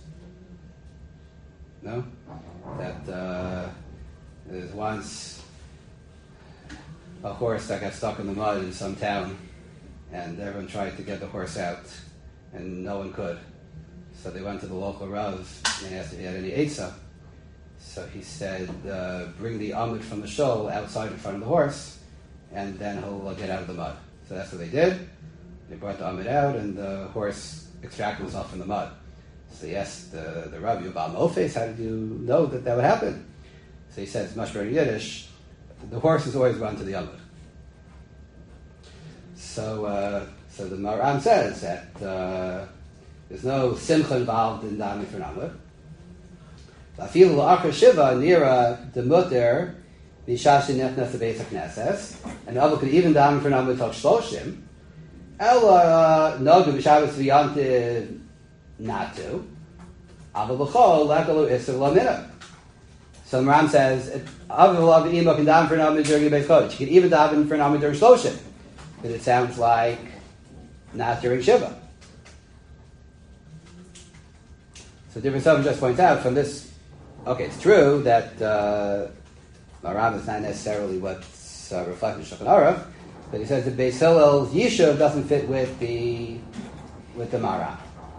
No? That uh, there's once a horse that got stuck in the mud in some town, and everyone tried to get the horse out, and no one could. So they went to the local Rav and asked if he had any Eitzah. So he said, uh, bring the Amud from the shul outside in front of the horse, and then he'll uh, get out of the mud. So that's what they did. They brought the Amud out, and the horse extracted himself from the mud. So he asked the, the Rabbi, Yubal Mofes, how did you know that that would happen? So he said, it's much better in Yiddish, the horses always run to the Amud. So, uh, so the Maram says that uh, there's no simcha involved in davening for an Amud. Afilu la'achar shiva nira demuter v'shashi nechnas beis hakneses, and the Amud could even daven for an Amud till shloshim. Ela nagu b'shabbos v'yantiv not to. Aval b'chol lekalu iser lamina. So Maram says, Aval av imo can daven for an Amud during the Beis Kodesh. You can even daven for an Amud during shloshim. But it sounds like not during Shiva. So different Sovim just points out from this, okay, it's true that uh, Maram is not necessarily what's uh, reflected in Shulchan Aruch, but he says that Beis Hillel's Yishuv doesn't fit with the with the Maram.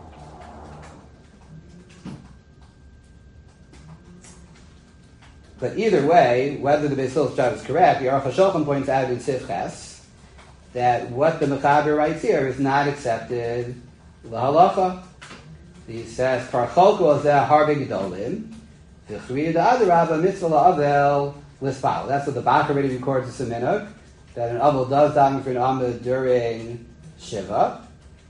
But either way, whether the Beis Hillel's job is correct, the Aruch HaShulchan points out in Sif Ches that what the Mechaber writes here is not accepted lahalacha. He says, "Parcholku azeh harbe gedolim, v'chriya da'adarabba mitzvah la'avel lispal." That's what the Bach already records as a minhag, that an avel does daven for an amud during Shiva,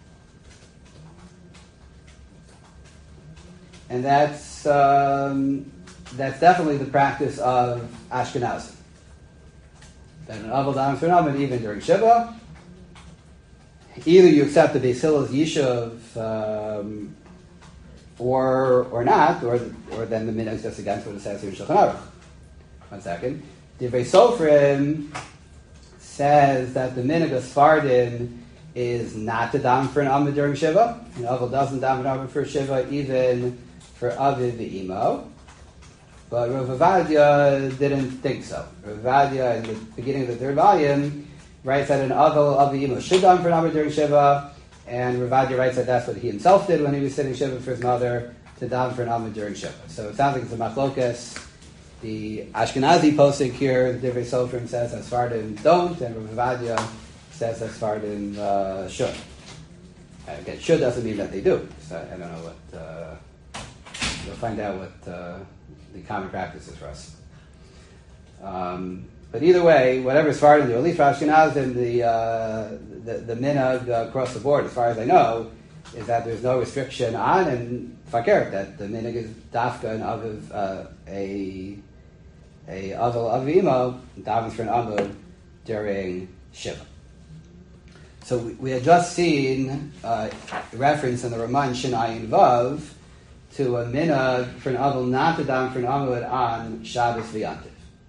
and that's um, that's definitely the practice of Ashkenazim. That an avel daven for an amud even during Shiva. Either you accept the Beis Hillel's Yishuv um, or or not, or or then the minhag is just against what it says here in Shulchan Aruch. One second. Divrei Sofrim says that the minhag of Sfardim is not to daven for an amud during Shiva. An avel doesn't daven amud for Shiva even for Aviv v'Imo. But Rav Ovadia didn't think so. Rav Ovadia, in the beginning of the third volume, writes that an avel of the Imo should daven for an amud during Shiva, and Rav Ovadia writes that that's what he himself did when he was sitting Shiva for his mother, to daven for an amud during Shiva. So it sounds like it's a machlokas. The Ashkenazi posting here, the Divrei Sofrim says that Sfardim don't, and Rav Ovadia says that Sfardim uh, should. And again, should doesn't mean that they do. So I don't know what. Uh, we'll find out what uh, the common practice is for us. Um, but either way, whatever Sfardim do, at least for Ashkenazim, the uh, the, the minhag uh, across the board, as far as I know, is that there's no restriction on and fakir, that the minhag is dafka and aviv uh, a a avel avimo davens for an amud during Shiva. So we, we had just seen uh, a reference in the Raman Shinayin Vav to a minhag for an avel not to daven for an amud on Shabbos v'yantiv.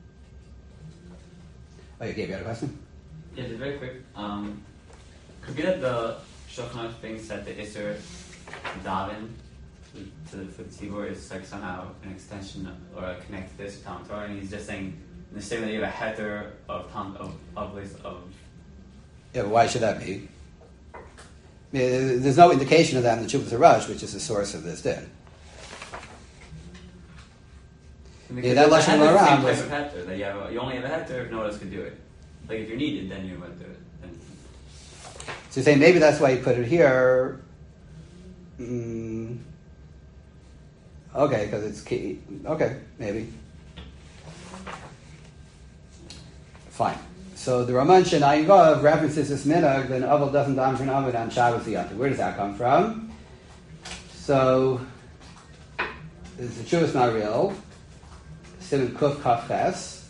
Oh, you gave you had a question? Yeah, just very quick. Um, could be that the Shulchan Aruch thinks that the Isser daven to the for the tzibur is like somehow an extension of, or a connect to this Talmud Torah, and he's just saying in the same way that you have a heter of Talmud of of of. of Yeah, but why should that be? I mean, there's no indication of that in the Chuvas HaRush, which is the source of this din. Yeah, that Lashon Maram was... Heter, that you, have a, you only have a heter if no one else could do it. Like if you're needed, then you would do it. Then. So you're saying maybe that's why you put it here. Mm, okay, because it's key. Okay, maybe. Fine. So the Raman Shinayin Vav references this minhag, then avel doesn't daven for an amud on Shabbos v'yantiv. Where does that come from? So it's the Chuvas Mariel, Siman Kuf Kaf Ches,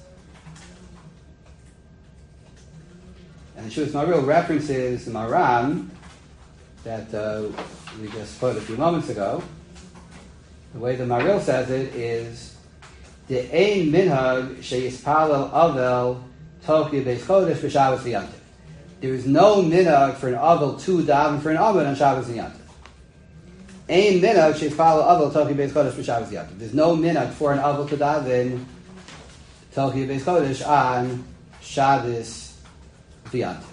and the Chuvas Mariel references the Maram that uh, we just put a few moments ago. The way the Mariel says it is the ein minhag sheyispalel avel. There is no minhag for an avel to daven for an amud on Shabbos and Yantiv. Ein minhag sheifalo avel tochi beis chodesh for Shabbos and Yantiv. There's no minhag for an avel to daven tochi beis chodesh on Shabbos v'yantiv.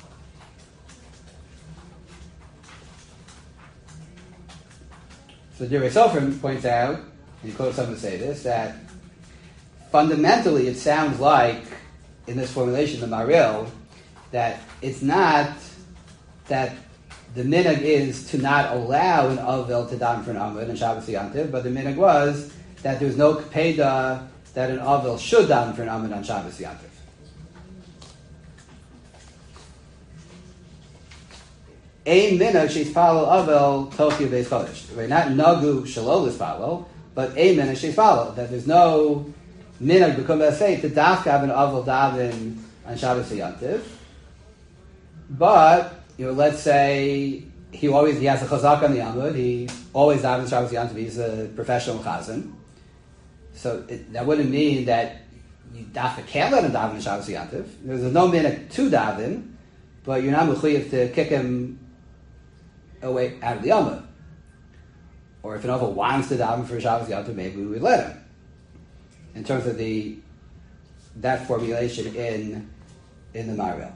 So Divrei Sofer points out, and he quotes someone to say this, that fundamentally it sounds like, in this formulation, the Maril, that it's not that the minhag is to not allow an Avel to daven for an Amud and Shabbos Yantiv, but the minhag was that there's no Kpeda that an Avel should daven for an Amud on Shabbos Yantiv. Ein minhag she's follow Avel Tochi Beis Kodesh. Right? Not Nagu Shalol is follow, but ein minhag she's follow. That there's no minhag become a say to dafka have an Avel daven on Shabbos Yantiv. But you know, let's say he always he has a chazak on the Amud. He always davens Shabbos Yantiv. He's a professional chazan. So it, that wouldn't mean that you dafka can't let him daven on Shabbos Yantiv. There's no minhag to daven, but you're not mechuyev to kick him away out of the Amud. Or if an Oval wants to daven for Shabbos Yantiv, maybe we would let him. In terms of the that formulation in in the Maril.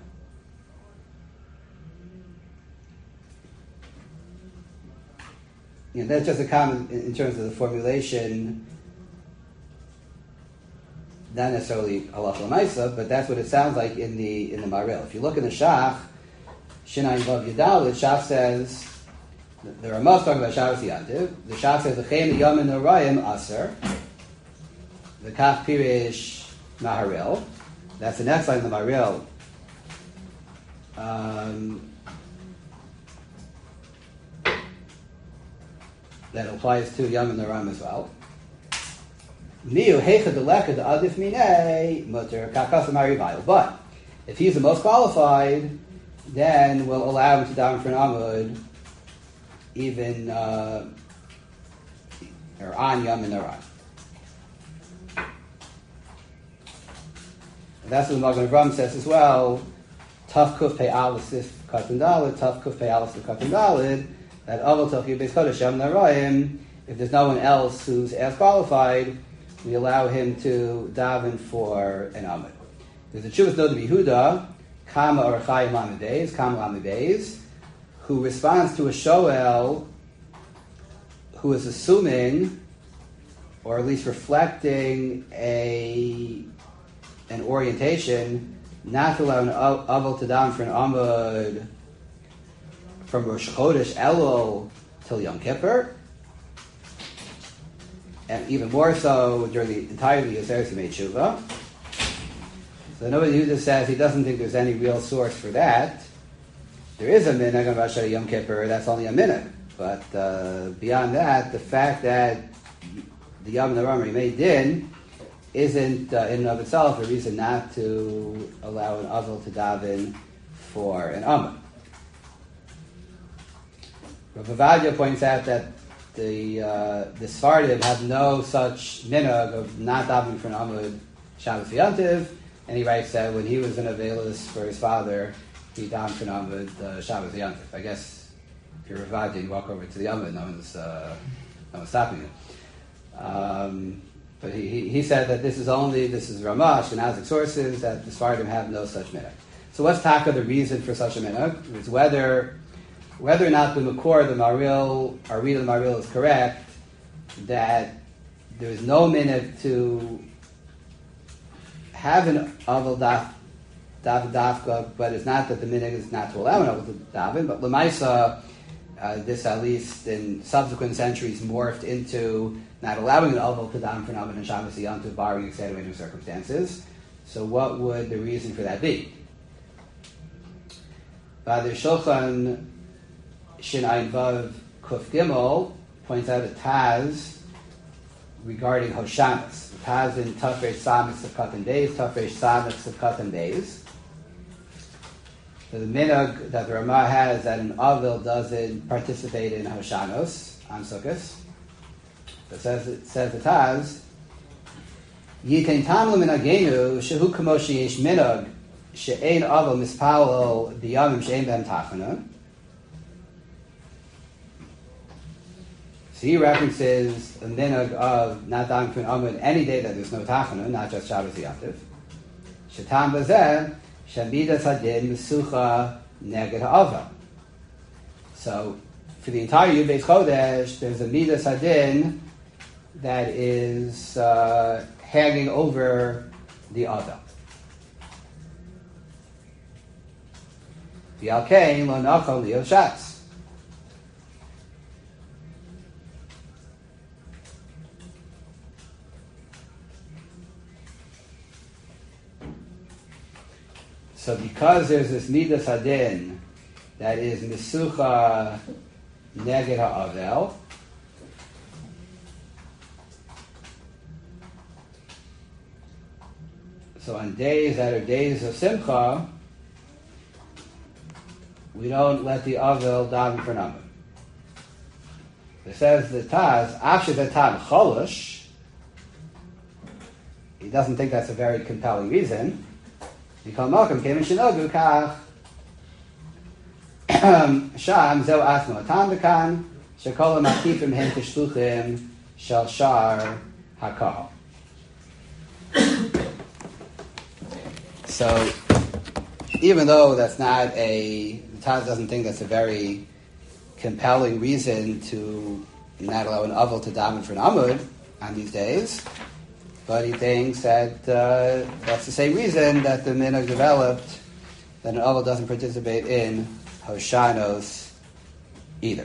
You know, that's just a comment in, in terms of the formulation, not necessarily halacha l'maisa, but that's what it sounds like in the in the Maril. If you look in the Shach, Shinai Vav Yudalid, Shach says, the Ramah is talking about Shabbos Yantiv. The Shach says, L'chein Yamin Norayim Aser, the Kaf Pirish Maharil. That's the next line in the Maril. Um, that applies to Yom and Naram as well. But if he's the most qualified, then we'll allow him to daven for an Amud, even uh, or on Yom and Naram. That's what the Magen Avraham says as well. Taf kuf pei aleph sif katan dalid, taf kuf pei aleph sif katan dalid. That Aval Tochi Beis Kodesh Yom Narayim, if there's no one else who's as qualified, we allow him to daven for an Amud. There's a Chuvas Noda Yehuda, Kama or Chayim Lamibeis, Kama Lamibeis, who responds to a Shoel who is assuming, or at least reflecting a an orientation, not to allow an Aval to daven for an Amud from Rosh Chodesh Elul till Yom Kippur, and even more so during the entirety of Zeres Yemei Tshuva. So nobody who just says he doesn't think there's any real source for that. There is a minhag on Rosh Yom Kippur, that's only a minhag. But uh, beyond that, the fact that the Yom Naram Yemei Din isn't uh, in and of itself a reason not to allow an Avel to daven for an Amud. Rav Avadia points out that the uh, the Sfardim have no such minhag of not davening for an Amud Shabbos Yantiv, and he writes that when he was in Avelis for his father, he davened for an Amud uh, Shabbos Yantiv. I guess if you're Rav Avadia, you walk over to the Amud, no one's uh, no one's stopping you. Um, but he, he he said that this is only this is Ramah Ashkenazic sources that the Sfardim have no such minhag. So what's taka the reason for such a minhag? It's whether Whether or not the Makor, the Maril, our read of the Maril is correct, that there is no minute to have an Aval daf, daf dafka, but it's not that the minute is not to allow an Aval to daven, but Lamaisa, uh, this at least in subsequent centuries morphed into not allowing an Aval to daven for an Aval and Shabbos Yantiv, barring extenuating circumstances. So what would the reason for that be? Father Shulchan Shin Ayin Vav Kuf Gimel points out a Taz regarding Hoshanas. Taz in Tafresh Samis of Katan Days, Tafresh Samis of Katan Days. So the minhag that the Ramah has that an Avil doesn't participate in Hoshanos on Sukkot. It says it says the Taz Yitain Tamlu Minagenu Shehu Kamoshi Yesh Minhag She'ein Avil Mispalo Biyamim She'ein Bem Tachana. So he references a minhag of not davening for an Amud any day that there's no tachana, not just Shabbos Yantiv. Shetam bazeh shamidas hadin mesucha neged ha'avel. So, for the entire Yud Beis Chodesh, there's a midas hadin that is uh, hanging over the avel. V'alkein lo nachol li'ov shatz. So because there's this midas hadin that is misucha neged ha'avel, so on days that are days of simcha, we don't let the avel daven for number. It says the Taz, after the tam cholosh, he doesn't think that's a very compelling reason. Mikol Malkum came in Shinogu Kach. Sham Zeu Asmo Atam Dekan Shekol Makifim Hem Kishluchim Shel Shar Hakal. So, even though that's not a, the Taz doesn't think that's a very compelling reason to not allow an avel to daven for an amud on these days, but he thinks that uh, that's the same reason that the minhag developed that an avel doesn't participate in Hoshanos either.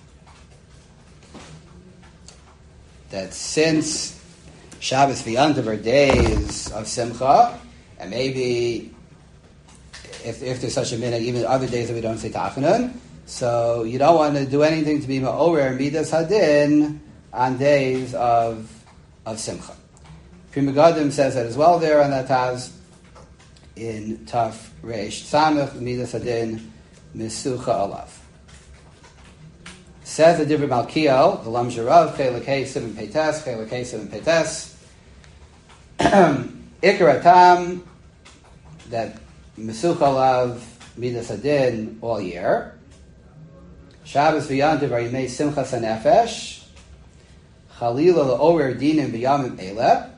That since Shabbos v'Yantav are days of Simcha, and maybe if, if there's such a minhag, even other days that we don't say Tachanun, so you don't want to do anything to be ma'orer midas hadin on days of of Simcha. Pri Megadim says that as well there on that Taz in Taf Reish Samech midas hadin misucha alav. Says the Divrei Malkiel, the Lam Jarav, Chelek Hey Seven Peites, Chelek Hey Seven Peites. Ikar Atam, that misucha alav midas hadin all year. Shabbos v'Yantav are Yimei Simchas HaNefesh. Chalila le'orer dinim b'yamim eleh.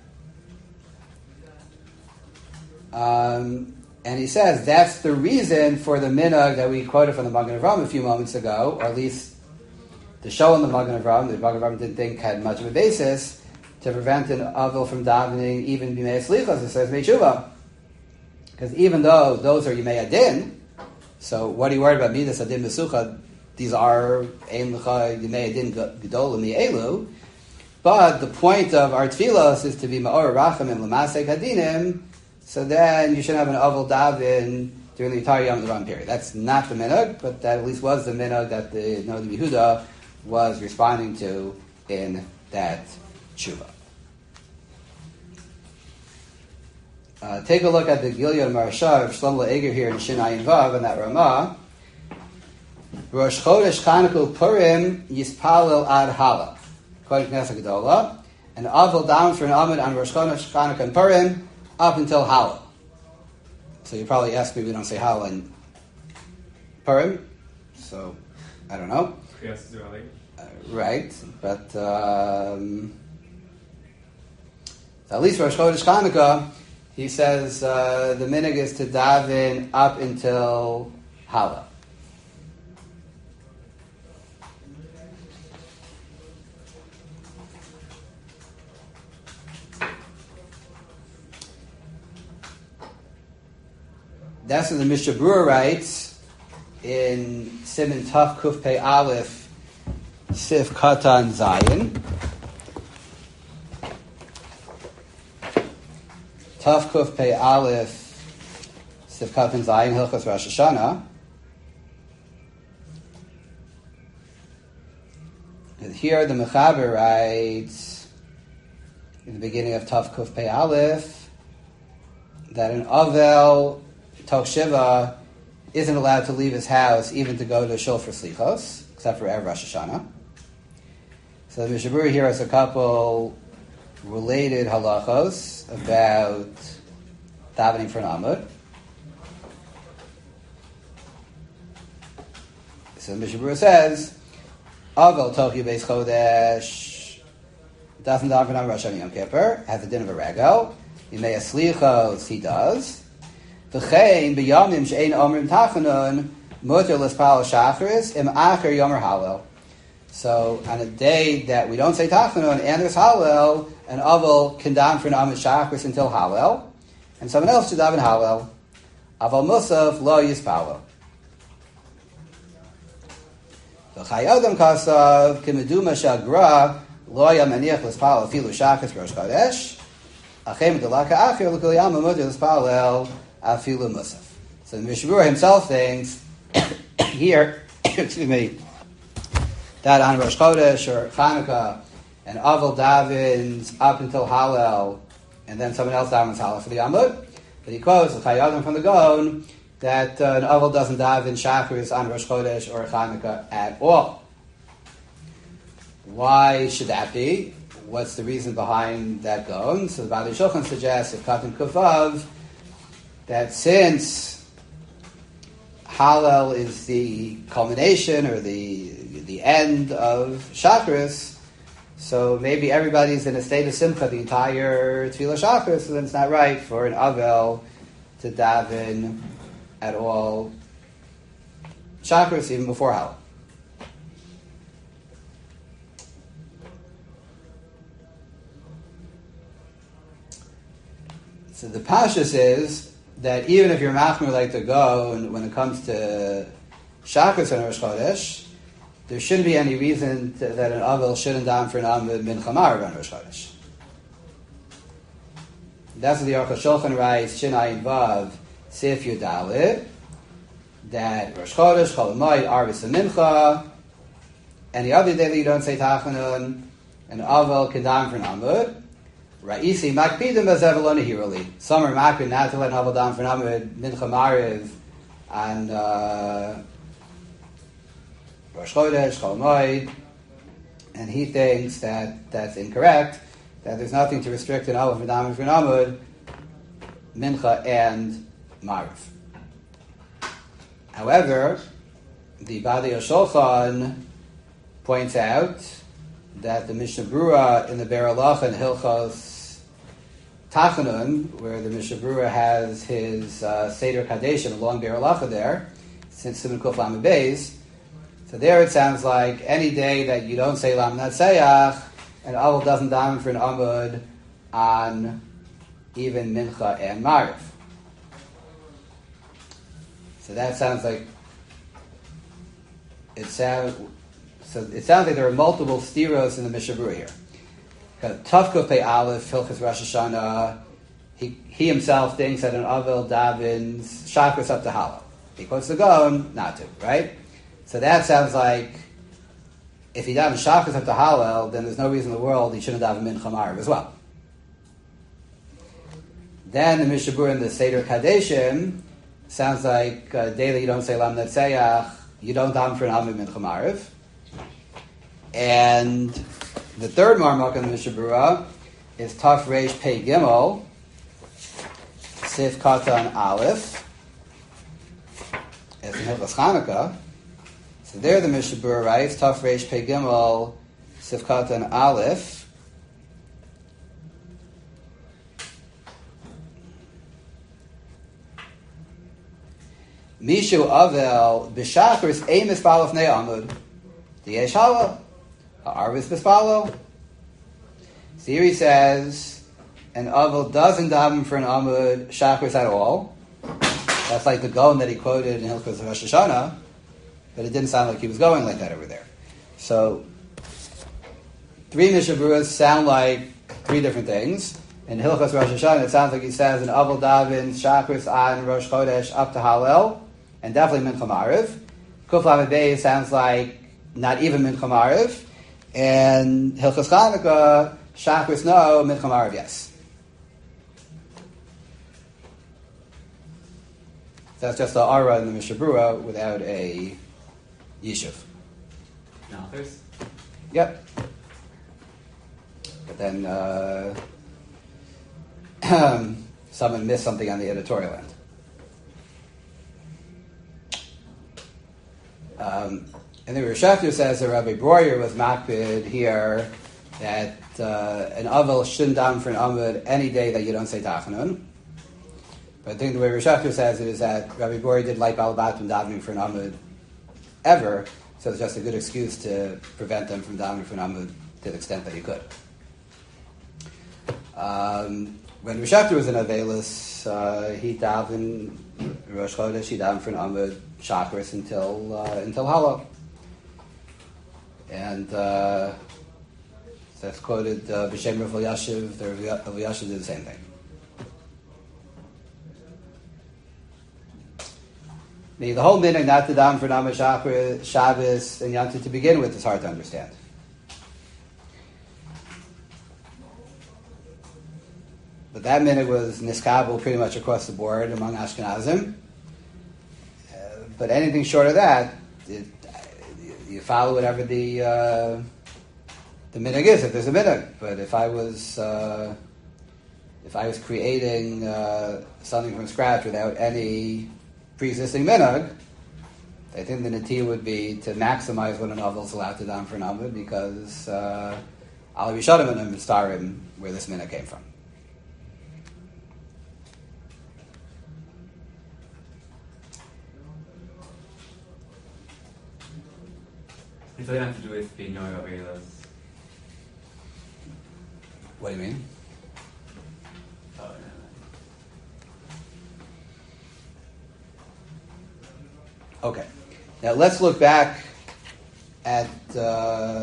Um, and he says that's the reason for the minhag that we quoted from the Magen Avraham a few moments ago, or at least the show in the Magen Avraham, the Magen Avraham didn't think had much of a basis to prevent an avil from davening even b'mei slichas. It says me'tshuva, because even though those are Yimei Adin, so what are you worried about midas adin mesucha? These are ein l'cha Yimei Adin gedolim mi'elu. But the point of our tefillos is to be ma'or rachamim l'masek hadinim. So then you should have an aval daven during the entire Yom Ram period. That's not the minhag, but that at least was the minhag that the Noda Yehuda was responding to in that tshuva. Uh, take a look at the Gilead Marasha of Shlomo Eger here in Shin Ayin Vav in that Ramah. Rosh Chodesh Chanukah Purim Yispalel Ad Hala. According to Knesset Gedola, an aval down for an amud on Rosh Chodesh Chanukah and Purim up until Hala. So you probably ask me, we don't say Hala in Purim, so I don't know. Yes, early. Uh, right, but um, at least Rosh Chodesh Chanukah, he says uh, the minhag is to daven up until Hala. That's what the Mishnah Berurah writes in Siman Taf Kuf Pei Aleph Sif Katan Zayin. Taf Kuf Pei Aleph Sif Katan Zayin Hilchos Rosh Hashanah. And here the Mechaber writes in the beginning of Taf Kuf Pei Aleph that an Avel Tok Shiva isn't allowed to leave his house even to go to Shul for Slichos, except for Erev Rosh Hashanah. So the Mishnah Berurah here has a couple related halachos about davening for an amud. So the Mishnah Berurah says, Aval Tochi Beis Chodesh doesn't daven on Rosh Hashanah Yom Kippur, has the din of a regel. Yimei Aslichos, he does. V'chein b'yamim she'ein omrim tachanun muter l'spal shacharis im acher yomer halel. So on a day that we don't say tachanun and there's halel, an aval can daven for an amid shacharis until halel, and someone else should daven halel. Aval musaf lo yispalo. V'chay adam kasav kimeduma shagra lo yamaniach l'spal afilu shacharis rosh chodesh. Achem delaka acher l'kol yama muter l'spal afilu musaf. So the Mishabura himself thinks here, excuse me, that on Rosh Chodesh or Chanukah, an Aval davens up until Hallel, and then someone else davens Hallel for the Amud. But he quotes the Chayyim from the Gaon that uh, an Aval doesn't daven Shacharis on Rosh Chodesh or Chanukah at all. Why should that be? What's the reason behind that Gaon? So the Bali Shulchan suggests, if Katan Kufav, that since Hallel is the culmination or the the end of Shacharis, so maybe everybody's in a state of Simcha the entire Tefillah Shacharis, so then it's not right for an Avel to daven at all Shacharis even before Hallel. So the Pashas is that even if you're machmir like to go, and when it comes to Shacharis and Rosh Chodesh, there shouldn't be any reason to, that an Avel shouldn't daven for an Amud Mincha Ma'ariv on Rosh Chodesh. That's what the Aruch HaShulchan writes, Shin Ayin Vav, Sif Yudalit, that Rosh Chodesh, Chol Hamoed, Arvis and Mincha, any other day that you don't say Tachanun, an Avel can daven for an Amud. Ra'isi makpidim bezeveloni hiroli. Some are makpid not to let an Avel daven for an Amud Mincha Ma'ariv and uh, Rosh Chodesh, Chol Hamoed, and he thinks that that's incorrect, that there's nothing to restrict an Avel from davening for an Amud, Mincha and Ma'ariv. However, the Bali Shulchan points out that the Mishnah Brura in the Be'er Halacha and Hilchos Tachanun, where the Mishnah Brura has his uh, Seder Kadeshim, a long Be'er Halacha there, since Siman Kuf Lamed Beis. So there it sounds like any day that you don't say Lam Natsayach, and Aval doesn't daven for an Amud on even Mincha and Mariv. So that sounds like it sounds. So it sounds like there are multiple stiros in the Mishnah Brura here. Tavkuf Pei Aleph Hilchos Rosh Hashanah. He he himself thinks that an Avel davens Shacharis up to Hallel. He quotes the Gaon not to, right? So that sounds like if he davens Shacharis up to Hallel, then there's no reason in the world he shouldn't daven Mincha Ma'ariv as well. Then the Mishnah Brura in the Seder Kadeshim sounds like a day that you don't say Lam Natsayach, you don't daven for an Amud Mincha Ma'ariv. And the third marmuk in the Mishnah Brura is Taf Reish Pei Gimel, Sif Katan Aleph, as in Hilchos Chanukah. So there the Mishnah Brura writes Taf Reish Pei Gimel, Sif Katan Aleph. Mishu Avel B'Shacharis Ein Mispal Lefnei Amud D'Yesh Hallel Arvis Bispalo. So here he says an Avel doesn't daven for an Amud Shacharis at all. That's like the Gaon that he quoted in Hilchos Rosh Hashanah, but it didn't sound like he was going like that over there. So three Mishnah Bruras sound like three different things. In Hilchos Rosh Hashanah, it sounds like he says an Avel davens Shacharis on Rosh Chodesh up to Hallel, and definitely Mincha Ma'ariv. Kuf Lamed Beis sounds like not even Mincha Ma'ariv. And Hilchos Chanukah, Shacharis no, Mincha Ma'ariv yes. That's just the Ara in the Mishnah Brura without a Yishuv. No, there's... Yep. But then uh, someone missed something on the editorial end. Um, and then Rosh Hashanah says that Rabbi Breuer was makbid here that uh, an avel shouldn't daven for an amud any day that you don't say tachanun. But I think the way Rosh Hashanah says it is that Rabbi Bori did like Balabatim davening for an amud ever, so it's just a good excuse to prevent them from davening for an amud to the extent that he could. Um, when Rosh Hashanah was in Avelis, uh, he davened Rosh Chodesh, he davened for an amud Shacharis until uh, until Hala, and uh, that's quoted B'Shem Rav Elyashiv. The Rav Elyashiv did the same thing. The, the whole minhag not to daven for Namah Shacharis, Shabbos, and Yom Tov to begin with is hard to understand. But that minhag was niskabel pretty much across the board among Ashkenazim. Uh, but anything short of that, it, you follow whatever the uh, the minhag is, if there's a minhag. But if I was uh, if I was creating uh, something from scratch without any pre-existing minhag, I think the natiyah would be to maximize what a novel is allowed to daven for an amud, because uh, I'll be shadim and mistarim where this minhag came from. It doesn't have to do with being knowing about Avelos. What do you mean? Oh, no, no. Okay. Now let's look back at uh,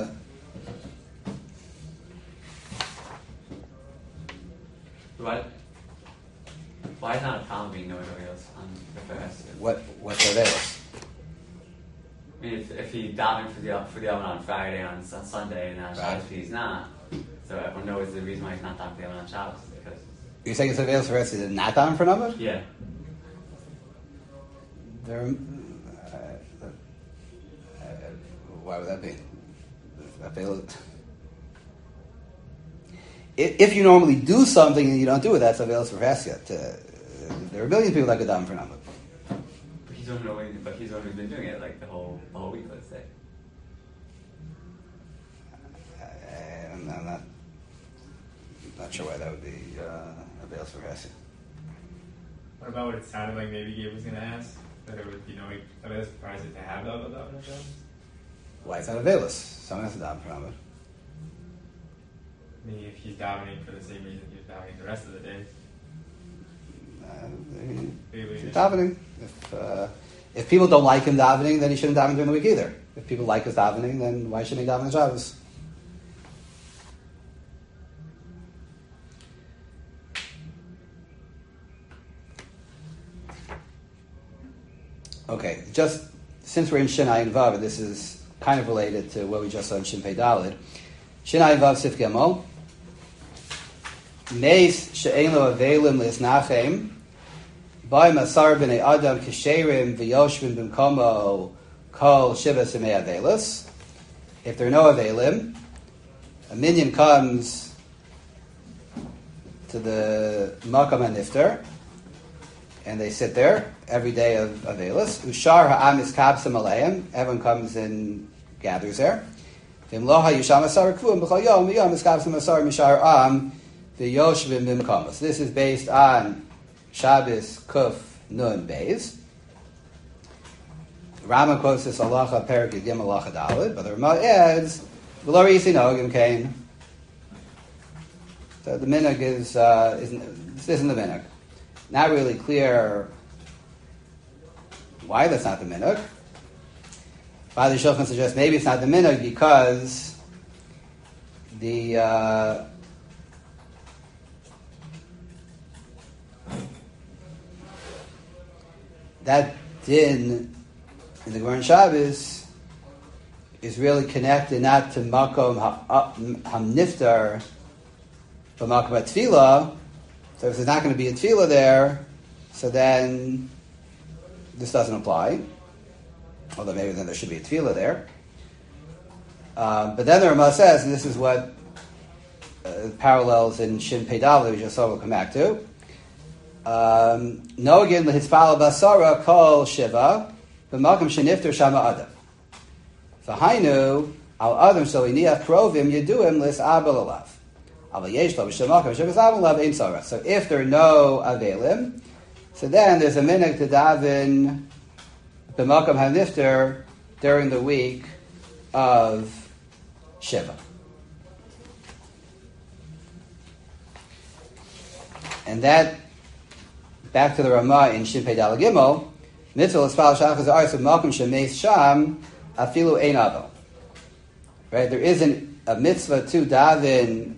What? Why is not a problem being knowing about Avelos on the fast? what what's Avelis. I mean, if, if he davened for the for the oven on Friday on, on Sunday and on Shabbos Right. he's not, so everyone knows the reason why he's not davening for the oven on Shabbos is because You're saying it's Avelis for us to not daven for an amud? yeah. There, uh, uh, why would that be? Avelis. If if you normally do something and you don't do it, that's Avelis for Hesya. There are a million people that could daven for an amud. But he's only knowing, but he's only been doing it like the whole the whole week, let's say. I- I'm, I'm not not sure why that would be uh, Avelis for Hesya. What about what it sounded like maybe Gabe was going to ask? That it would, you know, I was surprised to have the other Daven Hashem. Why is that Avelis? Someone has to daven for an amud. I mean, if he's davening for the same reason he was davening the rest of the days. Uh, he- Maybe he's just- davening. If uh, if people don't like him davening, then he shouldn't daven during the week either. If people like his davening, then why shouldn't he daven on Shabbos? Okay, just since we're in Shin Ayin Vav, and this is kind of related to what we just saw in Shin Pei Daled. Shin Ayin Vav Sif Gimel. Meis she'ein lo avelim lisnachem. By Masar b'nei Adam kisherim v'yoshvim b'mkomo kol shiva semei avelis. If there are no avelim, a minion comes to the makam hanifter, and they sit there every day of avelis. Ushar ha'am is kapsam aleim. Everyone comes and gathers there. V'imloha yisham asar kvuim b'chol yom yom is kapsam asar mishar am v'yoshvim b'mkomo. So this is based on Shabbos Kuf Nun Beis. Rama quotes this halacha Perik Yigim halacha Daled, but the Rama adds V'lo Risi Nogim Kain. So the minhag is uh, isn't this isn't the minhag. Not really clear why that's not the minhag. Father Shulchan suggests maybe it's not the minhag because the uh, that din in the Gemara Shabbos is really connected not to makom hamniftar, but makom tefillah. So if there's not going to be a tefillah there, so then this doesn't apply. Although maybe then there should be a tefillah there. Um, but then the Ramah says, and this is what uh, parallels in Shin Pei Daled we just saw, we'll come back to. Noagin lehitzpala basara kol shiva b'malkum shenifter shama adam. V'hainu Al Adam Shaliniach Krovim Yeduim Lis Abel Alav. Aval Yesh Lo B'Shem Makom Shem Abel Alav Ein Tzara. So if there are no Avelim, so then there's a minhag to daven b'makom hanifter during the week of Shiva. And that, back to the Ramah in Shin Pei Dal Gimel, mitzvah l'spal shachas ha'aretz b'makom shemeis sham afilu ein avel. Right, there isn't a mitzvah to daven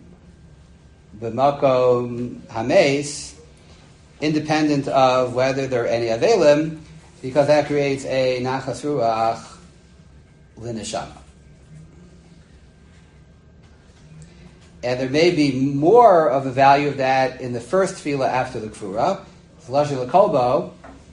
b'makom hameis, independent of whether there are any avelim, because that creates a nachas ruach l'neshama. And there may be more of the value of that in the first tefillah after the kfura. L'shalach l'kolbo,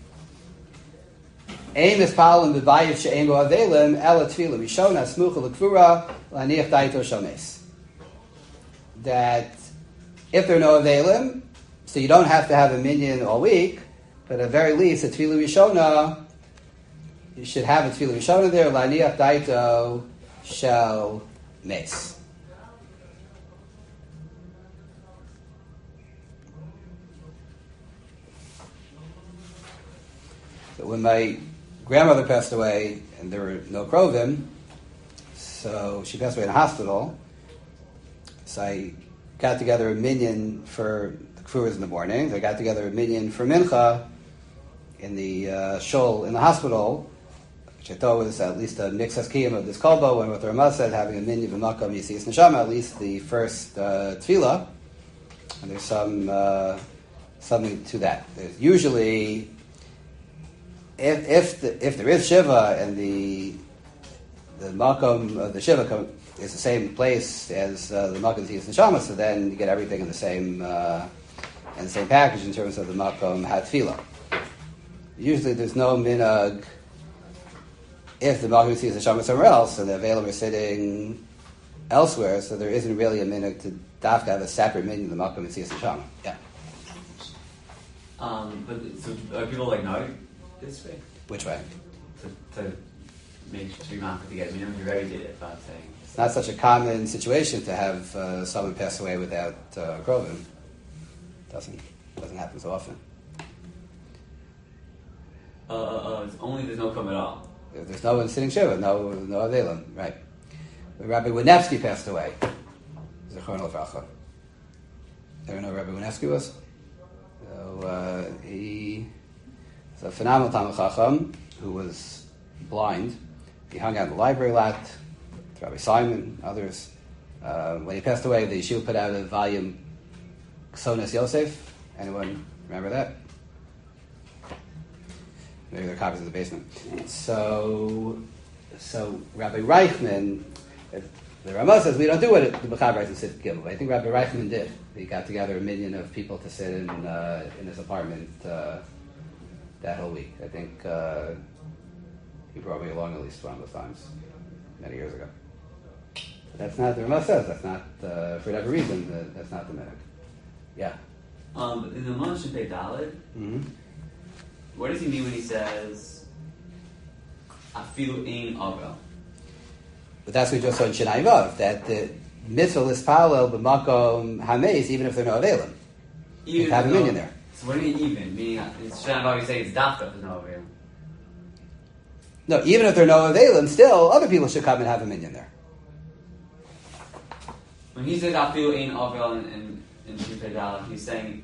ein mispalin b'bayit she'ein bo avelim ela tefillah rishona smucha l'kfura l'aniach daito shomes. That if there are no avelim, so you don't have to have a minyan all week, but at very least, a tefillah rishona, you should have a tefillah rishona there, la'aniach daito shel mes. So when my grandmother passed away, and there were no krovim, so she passed away in a hospital, so I got together a minyan for the kfuras in the morning. I got together a minyan for mincha in the uh, shul in the hospital, which I thought was at least a mixas kiyam of this kolbo, and what the Ramah said, having a minyan v'makam yisiyas neshama, at least the first uh, tefillah. And there's some uh, something to that. There's usually, if if the, if there is shiva and the the makom of the shiva come, is the same place as uh, the makom yisiyas neshama, so then you get everything in the same uh, in the same package in terms of the makom hatfila. Usually, there's no minhag if the makom yisiyas neshama is somewhere else, and the available are sitting elsewhere, so there isn't really a minhag to dafka have a separate minyan the makom yisiyas neshama. Yeah. Um, but so are people like no this way Which way? to, to make to be mindful to get you know you already did it about saying It's not such a common situation to have uh, someone pass away without uh, krovim. Doesn't doesn't happen so often. uh, uh, uh it's only there's no come at all. If there's no one sitting shiva, no no avelim, right? When Rabbi Winevsky passed away, Zichron Levracha. Ever know who Rabbi Winevsky was? So uh, he was a phenomenal Talmid Chacham who was blind. He hung out in the library a lot. With Rabbi Simon, others. Uh, when he passed away, the yeshiva put out a volume, Ksonas Yosef. Anyone remember that? Maybe there are copies in the basement. So, so Rabbi Reichman, the Ramah says we don't do it the B'chab writes in Sit Gimel. I think Rabbi Reichman did. He got together a million of people to sit in uh, in his apartment uh, that whole week. I think uh, he brought me along at least one of those times, many years ago. But that's not the Ramah says. That's not uh, for whatever reason. Uh, that's not the minhag. Yeah. Um, in the Moshe Pei Daled, Mm-hmm. what does he mean when he says afilu ein avel? But that's what we just saw in Shinai Vav, that the mitzvah lispalel b'makom hameis, even if there are no avelim. You have a minyan there. So what do you mean even? Meaning, it's Shannon always saying it's dafka if there's no avel. No, even if there are no avelim, still other people should come and have a minyan there. When he says afilu ein avel in in, in Shin Pei Daled, he's saying,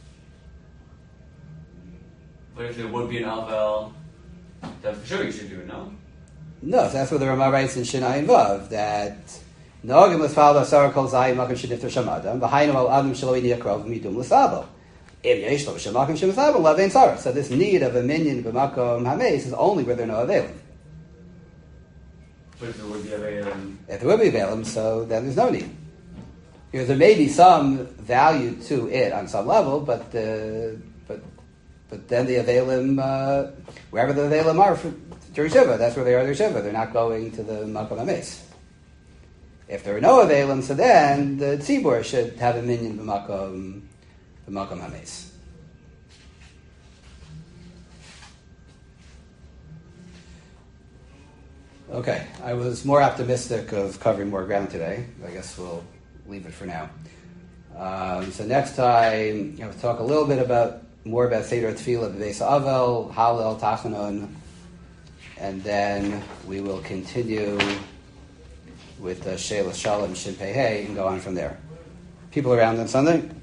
but if there would be an avel, then for sure you should do it. No. No, so that's what the Ramah writes in Shinai Vav, that Noagim l'sfal b'asar kol zayim makom shenifter shamadam v'hainu al adam shelo ini yakrov midum l'sabo im yesh lo b'shemakom shemisabo lavein tzara. So this need of a minyan b'makom hameis is only where there are no avelim. But if there would be avel, If there would be avelim, so then there's no need. Because there may be some value to it on some level, but uh, but but then the avelim, uh, wherever the avelim are for, during Shiva, that's where they are during Shiva. They're not going to the Makom HaMeis. If there are no Avelim, so then the Tzibur should have a minyan b'Makom b'Makom HaMeis. Okay, I was more optimistic of covering more ground today. I guess we'll leave it for now. Um, so next time, I'll talk a little bit about more about Seder Tefillah, Beis Avel, Hallel, Tachanun, and then we will continue with uh, Sheila Shalom, Shin Pei Hey, and go on from there. People around on Sunday?